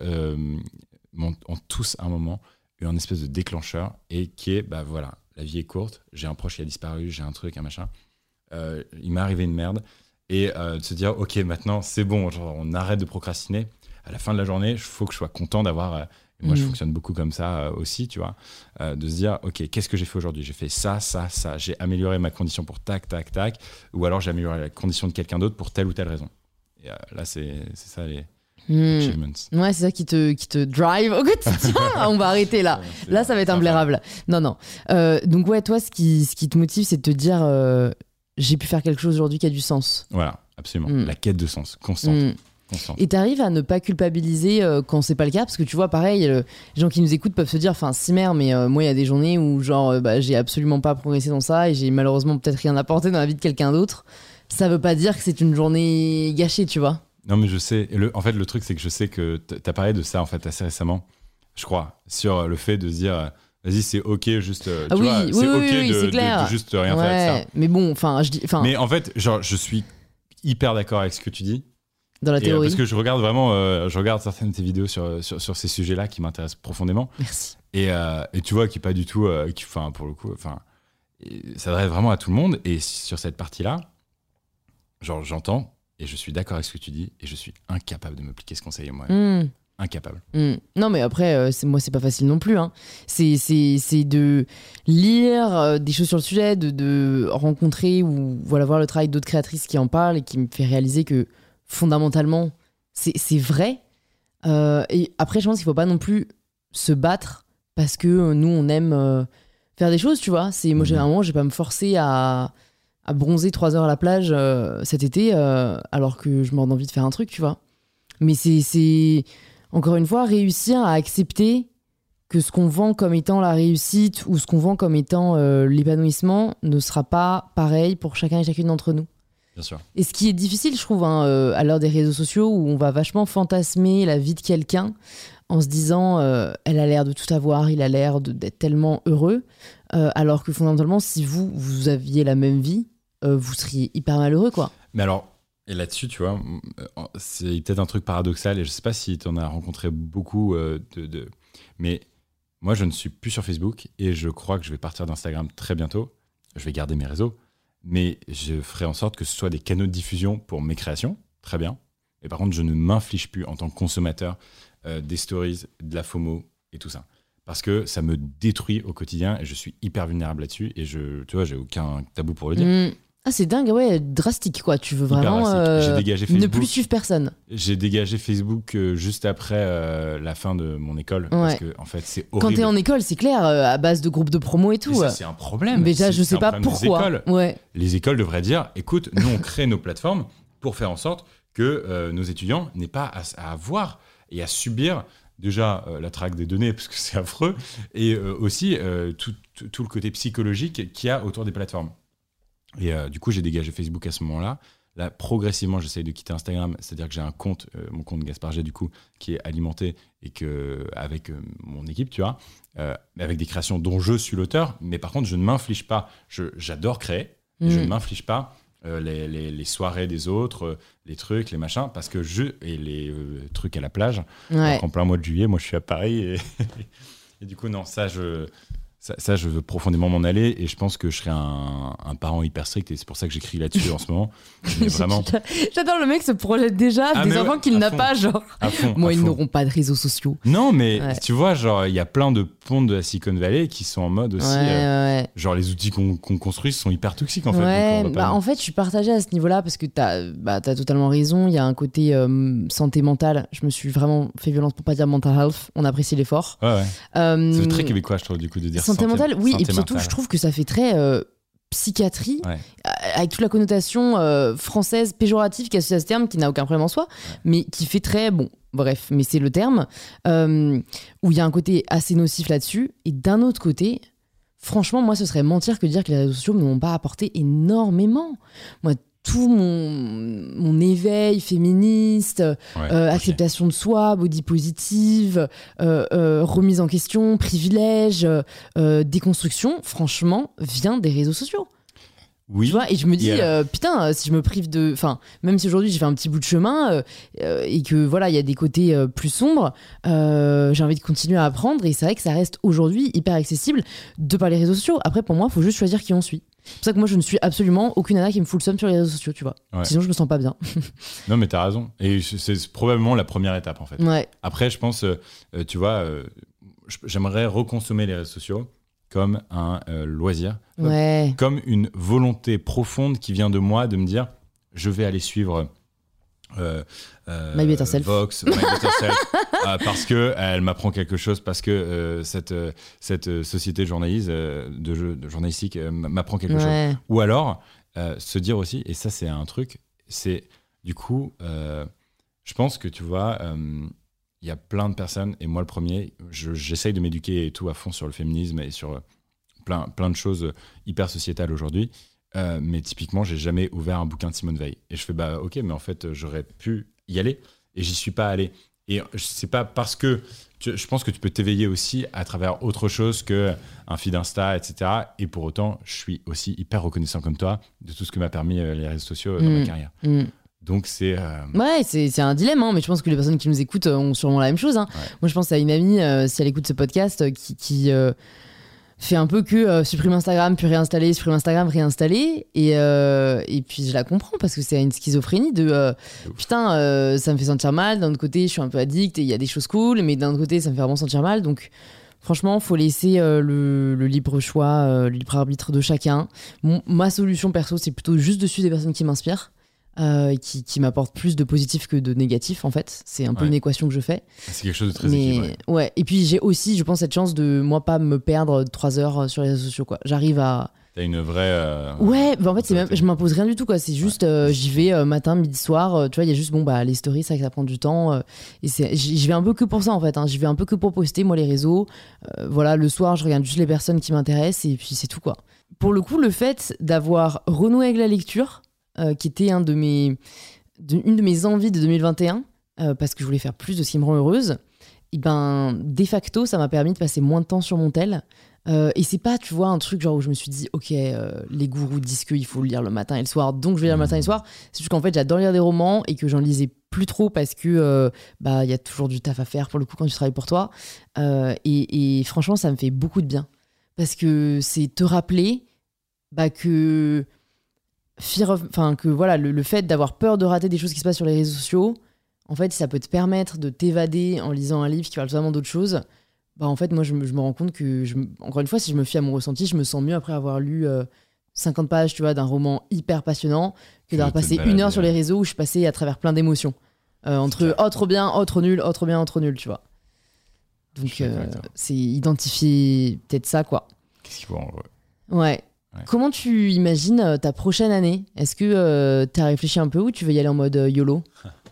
ont tous à un moment eu un espèce de déclencheur et qui est, bah voilà, la vie est courte, j'ai un proche qui a disparu, j'ai un truc, un machin, il m'est arrivé une merde, et de se dire, ok, maintenant c'est bon, genre, on arrête de procrastiner, à la fin de la journée, il faut que je sois content d'avoir... Moi, je fonctionne beaucoup comme ça aussi, tu vois, de se dire, ok, qu'est-ce que j'ai fait aujourd'hui ? J'ai fait ça, j'ai amélioré ma condition pour tac, ou alors j'ai amélioré la condition de quelqu'un d'autre pour telle ou telle raison. Et là, c'est ça les achievements. Ouais, c'est ça qui te drive au quotidien. On va arrêter là. Là, ça va être imblairable. Non. Donc ouais, toi, ce qui te motive, c'est de te dire, j'ai pu faire quelque chose aujourd'hui qui a du sens. Voilà, absolument. La quête de sens, constante. Et t'arrives à ne pas culpabiliser quand c'est pas le cas, parce que tu vois, pareil, les gens qui nous écoutent peuvent se dire, enfin, si merde, mais moi, il y a des journées où genre, j'ai absolument pas progressé dans ça et j'ai malheureusement peut-être rien apporté dans la vie de quelqu'un d'autre. Ça veut pas dire que c'est une journée gâchée, tu vois. Non, mais je sais. En fait, le truc, c'est que je sais que t'as parlé de ça en fait assez récemment, je crois, sur le fait de se dire. Vas-y, c'est ok, juste. Tu vois, c'est ok de juste rien faire avec ça. Mais bon, enfin, Mais en fait, genre, je suis hyper d'accord avec ce que tu dis. Dans la théorie. Parce que je regarde vraiment, certaines de tes vidéos sur ces sujets-là qui m'intéressent profondément. Merci. Et tu vois, qui pas du tout, pour le coup, ça s'adresse vraiment à tout le monde. Et sur cette partie-là, genre, j'entends et je suis d'accord avec ce que tu dis et je suis incapable de m'appliquer ce conseil moi. Incapable. Non, mais après, moi, c'est pas facile non plus. Hein. C'est de lire des choses sur le sujet, de rencontrer ou voilà, voir le travail d'autres créatrices qui en parlent et qui me fait réaliser que fondamentalement, c'est vrai. Et après, je pense qu'il faut pas non plus se battre parce que nous, on aime faire des choses, tu vois. Moi, généralement, je vais pas me forcer à bronzer 3 heures à la plage cet été alors que je m'en ai envie de faire un truc, tu vois. Mais c'est encore une fois, réussir à accepter que ce qu'on vend comme étant la réussite ou ce qu'on vend comme étant l'épanouissement ne sera pas pareil pour chacun et chacune d'entre nous. Bien sûr. Et ce qui est difficile, je trouve, à l'heure des réseaux sociaux, où on va vachement fantasmer la vie de quelqu'un en se disant elle a l'air de tout avoir, il a l'air d'être tellement heureux, alors que fondamentalement, si vous aviez la même vie, vous seriez hyper malheureux, quoi. Mais alors, et là-dessus, tu vois, c'est peut-être un truc paradoxal, et je sais pas si tu en as rencontré beaucoup mais moi, je ne suis plus sur Facebook, et je crois que je vais partir d'Instagram très bientôt. Je vais garder mes réseaux. Mais je ferai en sorte que ce soit des canaux de diffusion pour mes créations, très bien. Et par contre, je ne m'inflige plus en tant que consommateur des stories, de la FOMO et tout ça. Parce que ça me détruit au quotidien et je suis hyper vulnérable là-dessus. Et tu vois, j'ai aucun tabou pour le dire. Ah, c'est dingue, ouais, drastique, quoi. Tu veux vraiment j'ai dégagé Facebook, ne plus suivre personne. J'ai dégagé Facebook juste après la fin de mon école. Parce que, en fait, c'est horrible. Quand t'es en école, c'est clair, à base de groupes de promo et tout. Mais ça, c'est un problème. Mais déjà, je sais pas pourquoi. Ouais. Les écoles devraient dire, écoute, nous, on crée nos plateformes pour faire en sorte que nos étudiants n'aient pas à avoir et à subir déjà la traque des données, parce que c'est affreux, et aussi tout le côté psychologique qu'il y a autour des plateformes. Et du coup, j'ai dégagé Facebook à ce moment-là. Là, progressivement, j'essaye de quitter Instagram. C'est-à-dire que j'ai un compte, mon compte Gaspard G, du coup, qui est alimenté et que, avec mon équipe, tu vois, avec des créations dont je suis l'auteur. Mais par contre, je ne m'inflige pas. J'adore créer, mais je ne m'inflige pas les soirées des autres, les trucs, les machins, parce que et les trucs à la plage. Ouais. En plein mois de juillet, moi, je suis à Paris et du coup, non, ça, je veux profondément m'en aller et je pense que je serai un parent hyper strict et c'est pour ça que j'écris là-dessus en ce moment. Mais vraiment... J'adore, le mec se projette déjà des enfants qu'il n'a pas, genre. Moi, ils n'auront pas de réseaux sociaux. Non, mais tu vois, genre, il y a plein de pontes de la Silicon Valley qui sont en mode aussi. Genre, les outils qu'on construit sont hyper toxiques en fait. Ouais, en fait, je suis partagée à ce niveau-là parce que t'as totalement raison. Il y a un côté santé mentale. Je me suis vraiment fait violence pour pas dire mental health. On apprécie l'effort. C'est très québécois, je trouve, du coup, de dire santé mentale, oui, santé et puis surtout, mentale. je trouve que ça fait très psychiatrie, avec toute la connotation française péjorative qui associe à ce terme, qui n'a aucun problème en soi, mais qui fait très, bon, bref, mais c'est le terme, où il y a un côté assez nocif là-dessus, et d'un autre côté, franchement, moi, ce serait mentir que de dire que les réseaux sociaux ne m'ont pas apporté énormément. Moi, tout mon éveil féministe, acceptation de soi, body positive, remise en question, privilège, déconstruction, franchement, vient des réseaux sociaux. Oui. Tu vois, et je me dis, putain, si je me prive de... Enfin, même si aujourd'hui j'ai fait un petit bout de chemin et que voilà, il y a des côtés plus sombres, j'ai envie de continuer à apprendre et c'est vrai que ça reste aujourd'hui hyper accessible de par les réseaux sociaux. Après, pour moi, il faut juste choisir qui on suit. C'est pour ça que moi, je ne suis absolument aucune nana qui me fout le seum sur les réseaux sociaux, tu vois. Sinon, je me sens pas bien. Non, mais t'as raison. Et c'est probablement la première étape, en fait. Après, je pense, tu vois, j'aimerais reconsommer les réseaux sociaux comme un loisir, comme une volonté profonde qui vient de moi de me dire, je vais aller suivre... My Better Self. Vox, My Better Self, parce que elle m'apprend quelque chose, parce que cette société de journalistique m'apprend quelque chose. Ou alors se dire aussi, et ça c'est un truc, c'est du coup, je pense que tu vois, il y a plein de personnes, et moi le premier, j'essaye de m'éduquer et tout à fond sur le féminisme et sur plein de choses hyper sociétales aujourd'hui. Mais typiquement, j'ai jamais ouvert un bouquin de Simone Veil. Et je fais, ok, mais en fait, j'aurais pu y aller et j'y suis pas allé. Et c'est pas parce que je pense que tu peux t'éveiller aussi à travers autre chose qu'un feed Insta, etc. Et pour autant, je suis aussi hyper reconnaissant comme toi de tout ce que m'a permis les réseaux sociaux dans ma carrière. Donc c'est... Ouais, c'est un dilemme, hein, mais je pense que les personnes qui nous écoutent ont sûrement la même chose. Hein. Moi, je pense à une amie, si elle écoute ce podcast, qui fait un peu que supprime Instagram, puis réinstaller, supprime Instagram, réinstaller. Et puis je la comprends parce que c'est une schizophrénie de putain, ça me fait sentir mal. D'un autre côté, je suis un peu addict et il y a des choses cool, mais d'un autre côté, ça me fait vraiment sentir mal. Donc franchement, faut laisser le libre choix, le libre arbitre de chacun. Ma solution perso, c'est plutôt juste de suivre des personnes qui m'inspirent. Qui m'apporte plus de positif que de négatif en fait, c'est un peu une équation que je fais. C'est quelque chose de très équilibré. Et puis j'ai aussi, je pense, cette chance de moi pas me perdre 3 heures sur les réseaux sociaux quoi. J'arrive à... T'as une vraie... en fait c'est même, je m'impose rien du tout quoi. C'est juste j'y vais matin, midi, soir, tu vois, il y a juste les stories, c'est vrai que ça prend du temps et j'y vais un peu que pour ça en fait, hein. J'y vais un peu que pour poster moi les réseaux, voilà, le soir je regarde juste les personnes qui m'intéressent et puis c'est tout quoi. Pour le coup, le fait d'avoir renoué avec la lecture, qui était une de mes envies de 2021, parce que je voulais faire plus de ce qui me rend heureuse, et de facto, ça m'a permis de passer moins de temps sur mon tel. Et c'est pas, tu vois, un truc genre où je me suis dit, ok, les gourous disent qu'il faut lire le matin et le soir, donc je vais lire le matin et le soir. C'est juste qu'en fait, j'adore lire des romans et que j'en lisais plus trop parce que y a toujours du taf à faire pour le coup quand tu travailles pour toi. Et franchement, ça me fait beaucoup de bien. Parce que c'est te rappeler que... que voilà, le fait d'avoir peur de rater des choses qui se passent sur les réseaux sociaux, en fait, ça peut te permettre de t'évader en lisant un livre qui parle totalement d'autre chose. En fait, moi, je me rends compte que, encore une fois, si je me fie à mon ressenti, je me sens mieux après avoir lu 50 pages, tu vois, d'un roman hyper passionnant que d'avoir passé 1 heure sur les réseaux où je passais à travers plein d'émotions. Entre trop bien, trop nul, trop bien, trop nul, tu vois. Donc, c'est identifier peut-être ça, quoi. Qu'est-ce qu'il faut en vrai ? Ouais. Comment tu imagines ta prochaine année ? Est-ce que tu as réfléchi un peu ou tu veux y aller en mode YOLO ?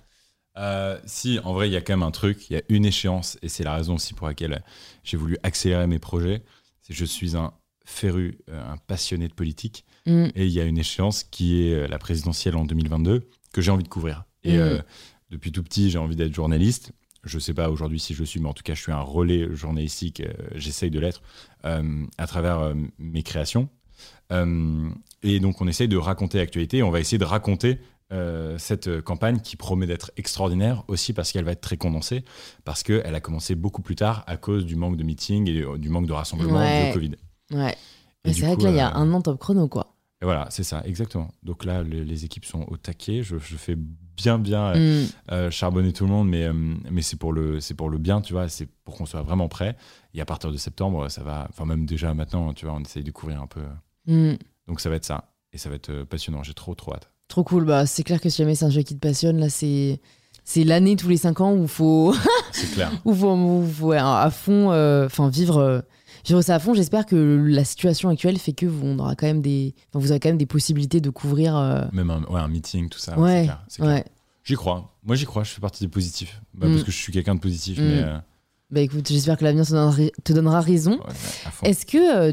Si, en vrai, il y a quand même un truc, il y a une échéance, et c'est la raison aussi pour laquelle j'ai voulu accélérer mes projets. C'est que je suis un féru, un passionné de politique. Et il y a une échéance qui est la présidentielle en 2022 que j'ai envie de couvrir. Et depuis tout petit, j'ai envie d'être journaliste. Je ne sais pas aujourd'hui si je le suis, mais en tout cas, je suis un relais journalistique. J'essaye de l'être à travers mes créations. Et donc, on essaye de raconter l'actualité. On va essayer de raconter cette campagne qui promet d'être extraordinaire aussi parce qu'elle va être très condensée, parce qu'elle a commencé beaucoup plus tard à cause du manque de meetings et du manque de rassemblements dû au Covid. Ouais. Mais c'est vrai que là, il y a un an top chrono, quoi. Et voilà, c'est ça, exactement. Donc là, les équipes sont au taquet. Je fais bien charbonner tout le monde, mais c'est pour le bien, tu vois. C'est pour qu'on soit vraiment prêt. Et à partir de septembre, ça va. Enfin, même déjà maintenant, tu vois, on essaye de couvrir un peu. Donc ça va être ça. Et ça va être passionnant. J'ai trop hâte. Trop cool. Bah, c'est clair que si jamais c'est un jeu qui te passionne, là, c'est l'année tous les 5 ans où il faut. C'est clair. où faut à fond vivre ça à fond. J'espère que la situation actuelle fait que vous aurez quand même des possibilités de couvrir. Même un meeting, tout ça. Ouais, c'est clair. J'y crois. Moi, j'y crois. Je fais partie des positifs. Parce que je suis quelqu'un de positif. Mais, Bah écoute, j'espère que l'avenir te donnera raison. Ouais, à fond. Est-ce que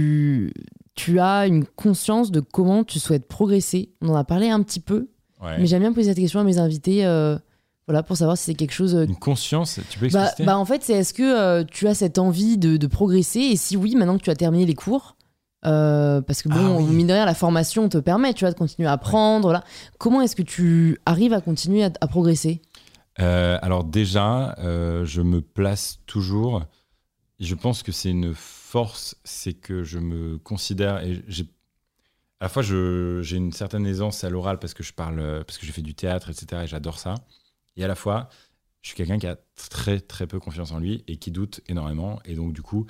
tu as une conscience de comment tu souhaites progresser? On en a parlé un petit peu, mais j'aime bien poser cette question à mes invités. Voilà, pour savoir si c'est quelque chose... Une conscience, tu peux expliquer? En fait, c'est est-ce que tu as cette envie de progresser? Et si oui, maintenant que tu as terminé les cours, parce que mine de rien, la formation te permet, tu vois, de continuer à apprendre. Voilà. Comment est-ce que tu arrives à continuer à progresser? Alors déjà, je me place toujours... Je pense que c'est une force, c'est que je me considère... Et à la fois, j'ai une certaine aisance à l'oral parce que je parle, parce que j'ai fait du théâtre, etc. Et j'adore ça. Et à la fois, je suis quelqu'un qui a très, très peu confiance en lui et qui doute énormément. Et donc, du coup,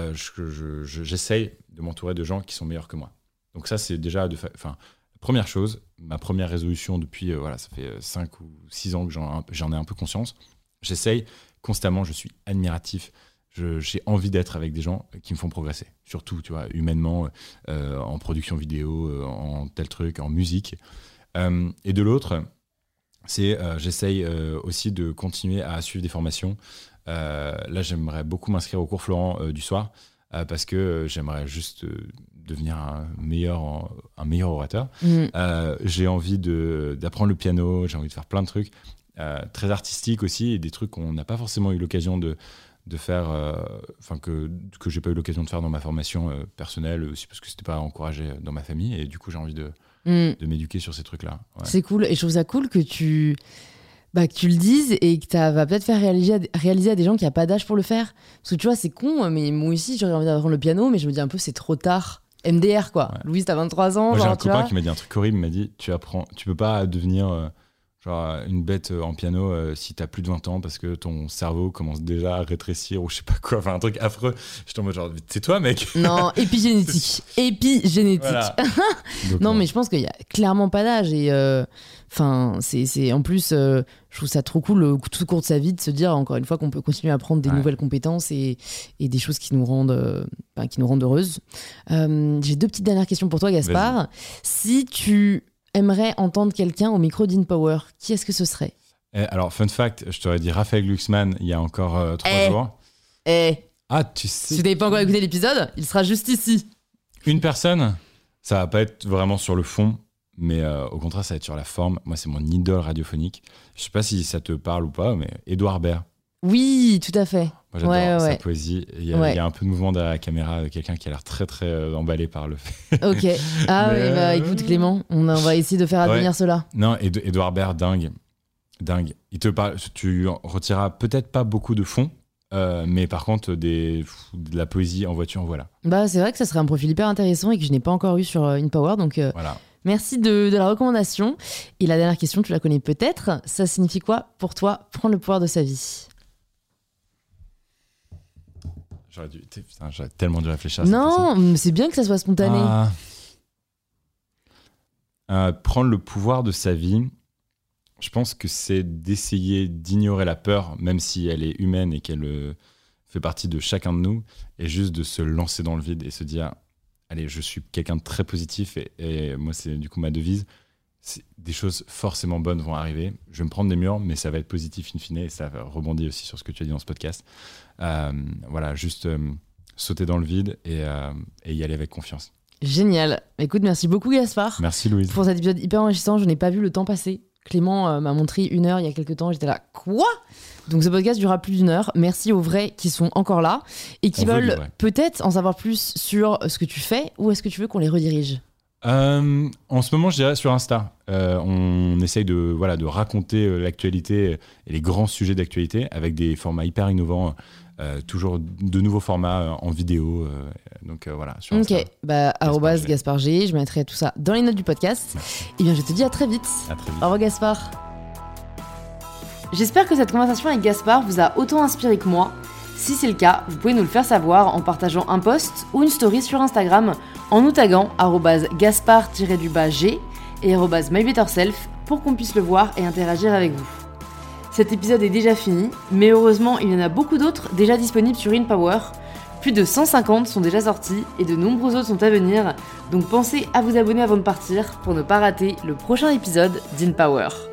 j'essaye de m'entourer de gens qui sont meilleurs que moi. Donc ça, c'est déjà... la première chose, ma première résolution depuis... ça fait 5 ou 6 ans que j'en ai un peu conscience. J'essaye constamment, je suis admiratif. J'ai envie d'être avec des gens qui me font progresser. Surtout, tu vois, humainement, en production vidéo, en tel truc, en musique. Et de l'autre... j'essaye aussi de continuer à suivre des formations. Là, j'aimerais beaucoup m'inscrire au cours Florent du soir parce que j'aimerais juste devenir un meilleur orateur. J'ai envie d'apprendre le piano, j'ai envie de faire plein de trucs très artistiques aussi et des trucs qu'on n'a pas forcément eu l'occasion de faire, que j'ai pas eu l'occasion de faire dans ma formation personnelle aussi parce que c'était pas encouragé dans ma famille et du coup j'ai envie de m'éduquer sur ces trucs-là. Ouais. C'est cool. Et je trouve ça cool que tu le dises et que tu vas peut-être faire réaliser à des gens qu'il n'y a pas d'âge pour le faire. Parce que tu vois, c'est con, mais moi aussi, j'aurais envie d'apprendre le piano, mais je me dis un peu, c'est trop tard. MDR, quoi. Ouais. Louise, t'as 23 ans. Moi, j'ai un copain qui m'a dit un truc horrible. Il m'a dit, tu peux pas devenir une bête en piano si t'as plus de 20 ans parce que ton cerveau commence déjà à rétrécir ou je sais pas quoi. Enfin, un truc affreux. J'étais en mode genre, c'est toi, mec. Non, épigénétique. Voilà. Non, mais je pense qu'il y a clairement pas d'âge et c'est en plus, je trouve ça trop cool tout au cours de sa vie de se dire encore une fois qu'on peut continuer à apprendre des nouvelles compétences et des choses qui nous rendent heureuses. J'ai 2 petites dernières questions pour toi, Gaspard. Vas-y. Si tu aimerais entendre quelqu'un au micro d'InPower, qui est-ce que ce serait? Alors, fun fact, je t'aurais dit Raphaël Glucksmann il y a encore 3 jours. Ah, tu sais. Si tu n'avais pas encore écouté l'épisode, il sera juste ici. Une personne, ça va pas être vraiment sur le fond, mais au contraire, ça va être sur la forme. Moi, c'est mon idole radiophonique. Je sais pas si ça te parle ou pas, mais Édouard Baird. Oui, tout à fait. Moi, j'adore sa poésie. Il y a un peu de mouvement derrière la caméra, quelqu'un qui a l'air très, très emballé par le fait. Ok. Écoute, Clément, on va essayer de faire advenir cela. Non, Édouard Baird, dingue. Il te parle, tu retireras peut-être pas beaucoup de fond, mais par contre, de la poésie en voiture, voilà. C'est vrai que ça serait un profil hyper intéressant et que je n'ai pas encore eu sur InPower, donc voilà. Merci de la recommandation. Et la dernière question, tu la connais peut-être. Ça signifie quoi pour toi, prendre le pouvoir de sa vie? J'aurais tellement dû réfléchir à ça. Non, c'est bien que ça soit spontané. Prendre le pouvoir de sa vie, je pense que c'est d'essayer d'ignorer la peur, même si elle est humaine et qu'elle fait partie de chacun de nous, et juste de se lancer dans le vide et se dire, allez, je suis quelqu'un de très positif, et moi, c'est du coup ma devise. Des choses forcément bonnes vont arriver. Je vais me prendre des murs, mais ça va être positif in fine, et ça rebondit aussi sur ce que tu as dit dans ce podcast. Voilà, juste sauter dans le vide et y aller avec confiance. Génial. Écoute, merci beaucoup Gaspard. Merci Louise. Pour cet épisode hyper enrichissant, je n'ai pas vu le temps passer. Clément m'a montré 1 heure il y a quelques temps, j'étais là, quoi ? Donc ce podcast durera plus d'1 heure. Merci aux vrais qui sont encore là et qui veulent peut-être en savoir plus sur ce que tu fais, ou est-ce que tu veux qu'on les redirige ? En ce moment, je dirais sur Insta. On essaye de raconter l'actualité et les grands sujets d'actualité avec des formats hyper innovants, toujours de nouveaux formats en vidéo. Donc voilà, sur Insta. Ok, @Gaspard G, je mettrai tout ça dans les notes du podcast. Et bien je te dis à très vite. À très vite. Au revoir Gaspard. J'espère que cette conversation avec Gaspard vous a autant inspiré que moi. Si c'est le cas, vous pouvez nous le faire savoir en partageant un post ou une story sur Instagram en nous taguant @Gaspard_G et @MyBetterSelf pour qu'on puisse le voir et interagir avec vous. Cet épisode est déjà fini, mais heureusement il y en a beaucoup d'autres déjà disponibles sur InPower. Plus de 150 sont déjà sortis et de nombreux autres sont à venir, donc pensez à vous abonner avant de partir pour ne pas rater le prochain épisode d'InPower.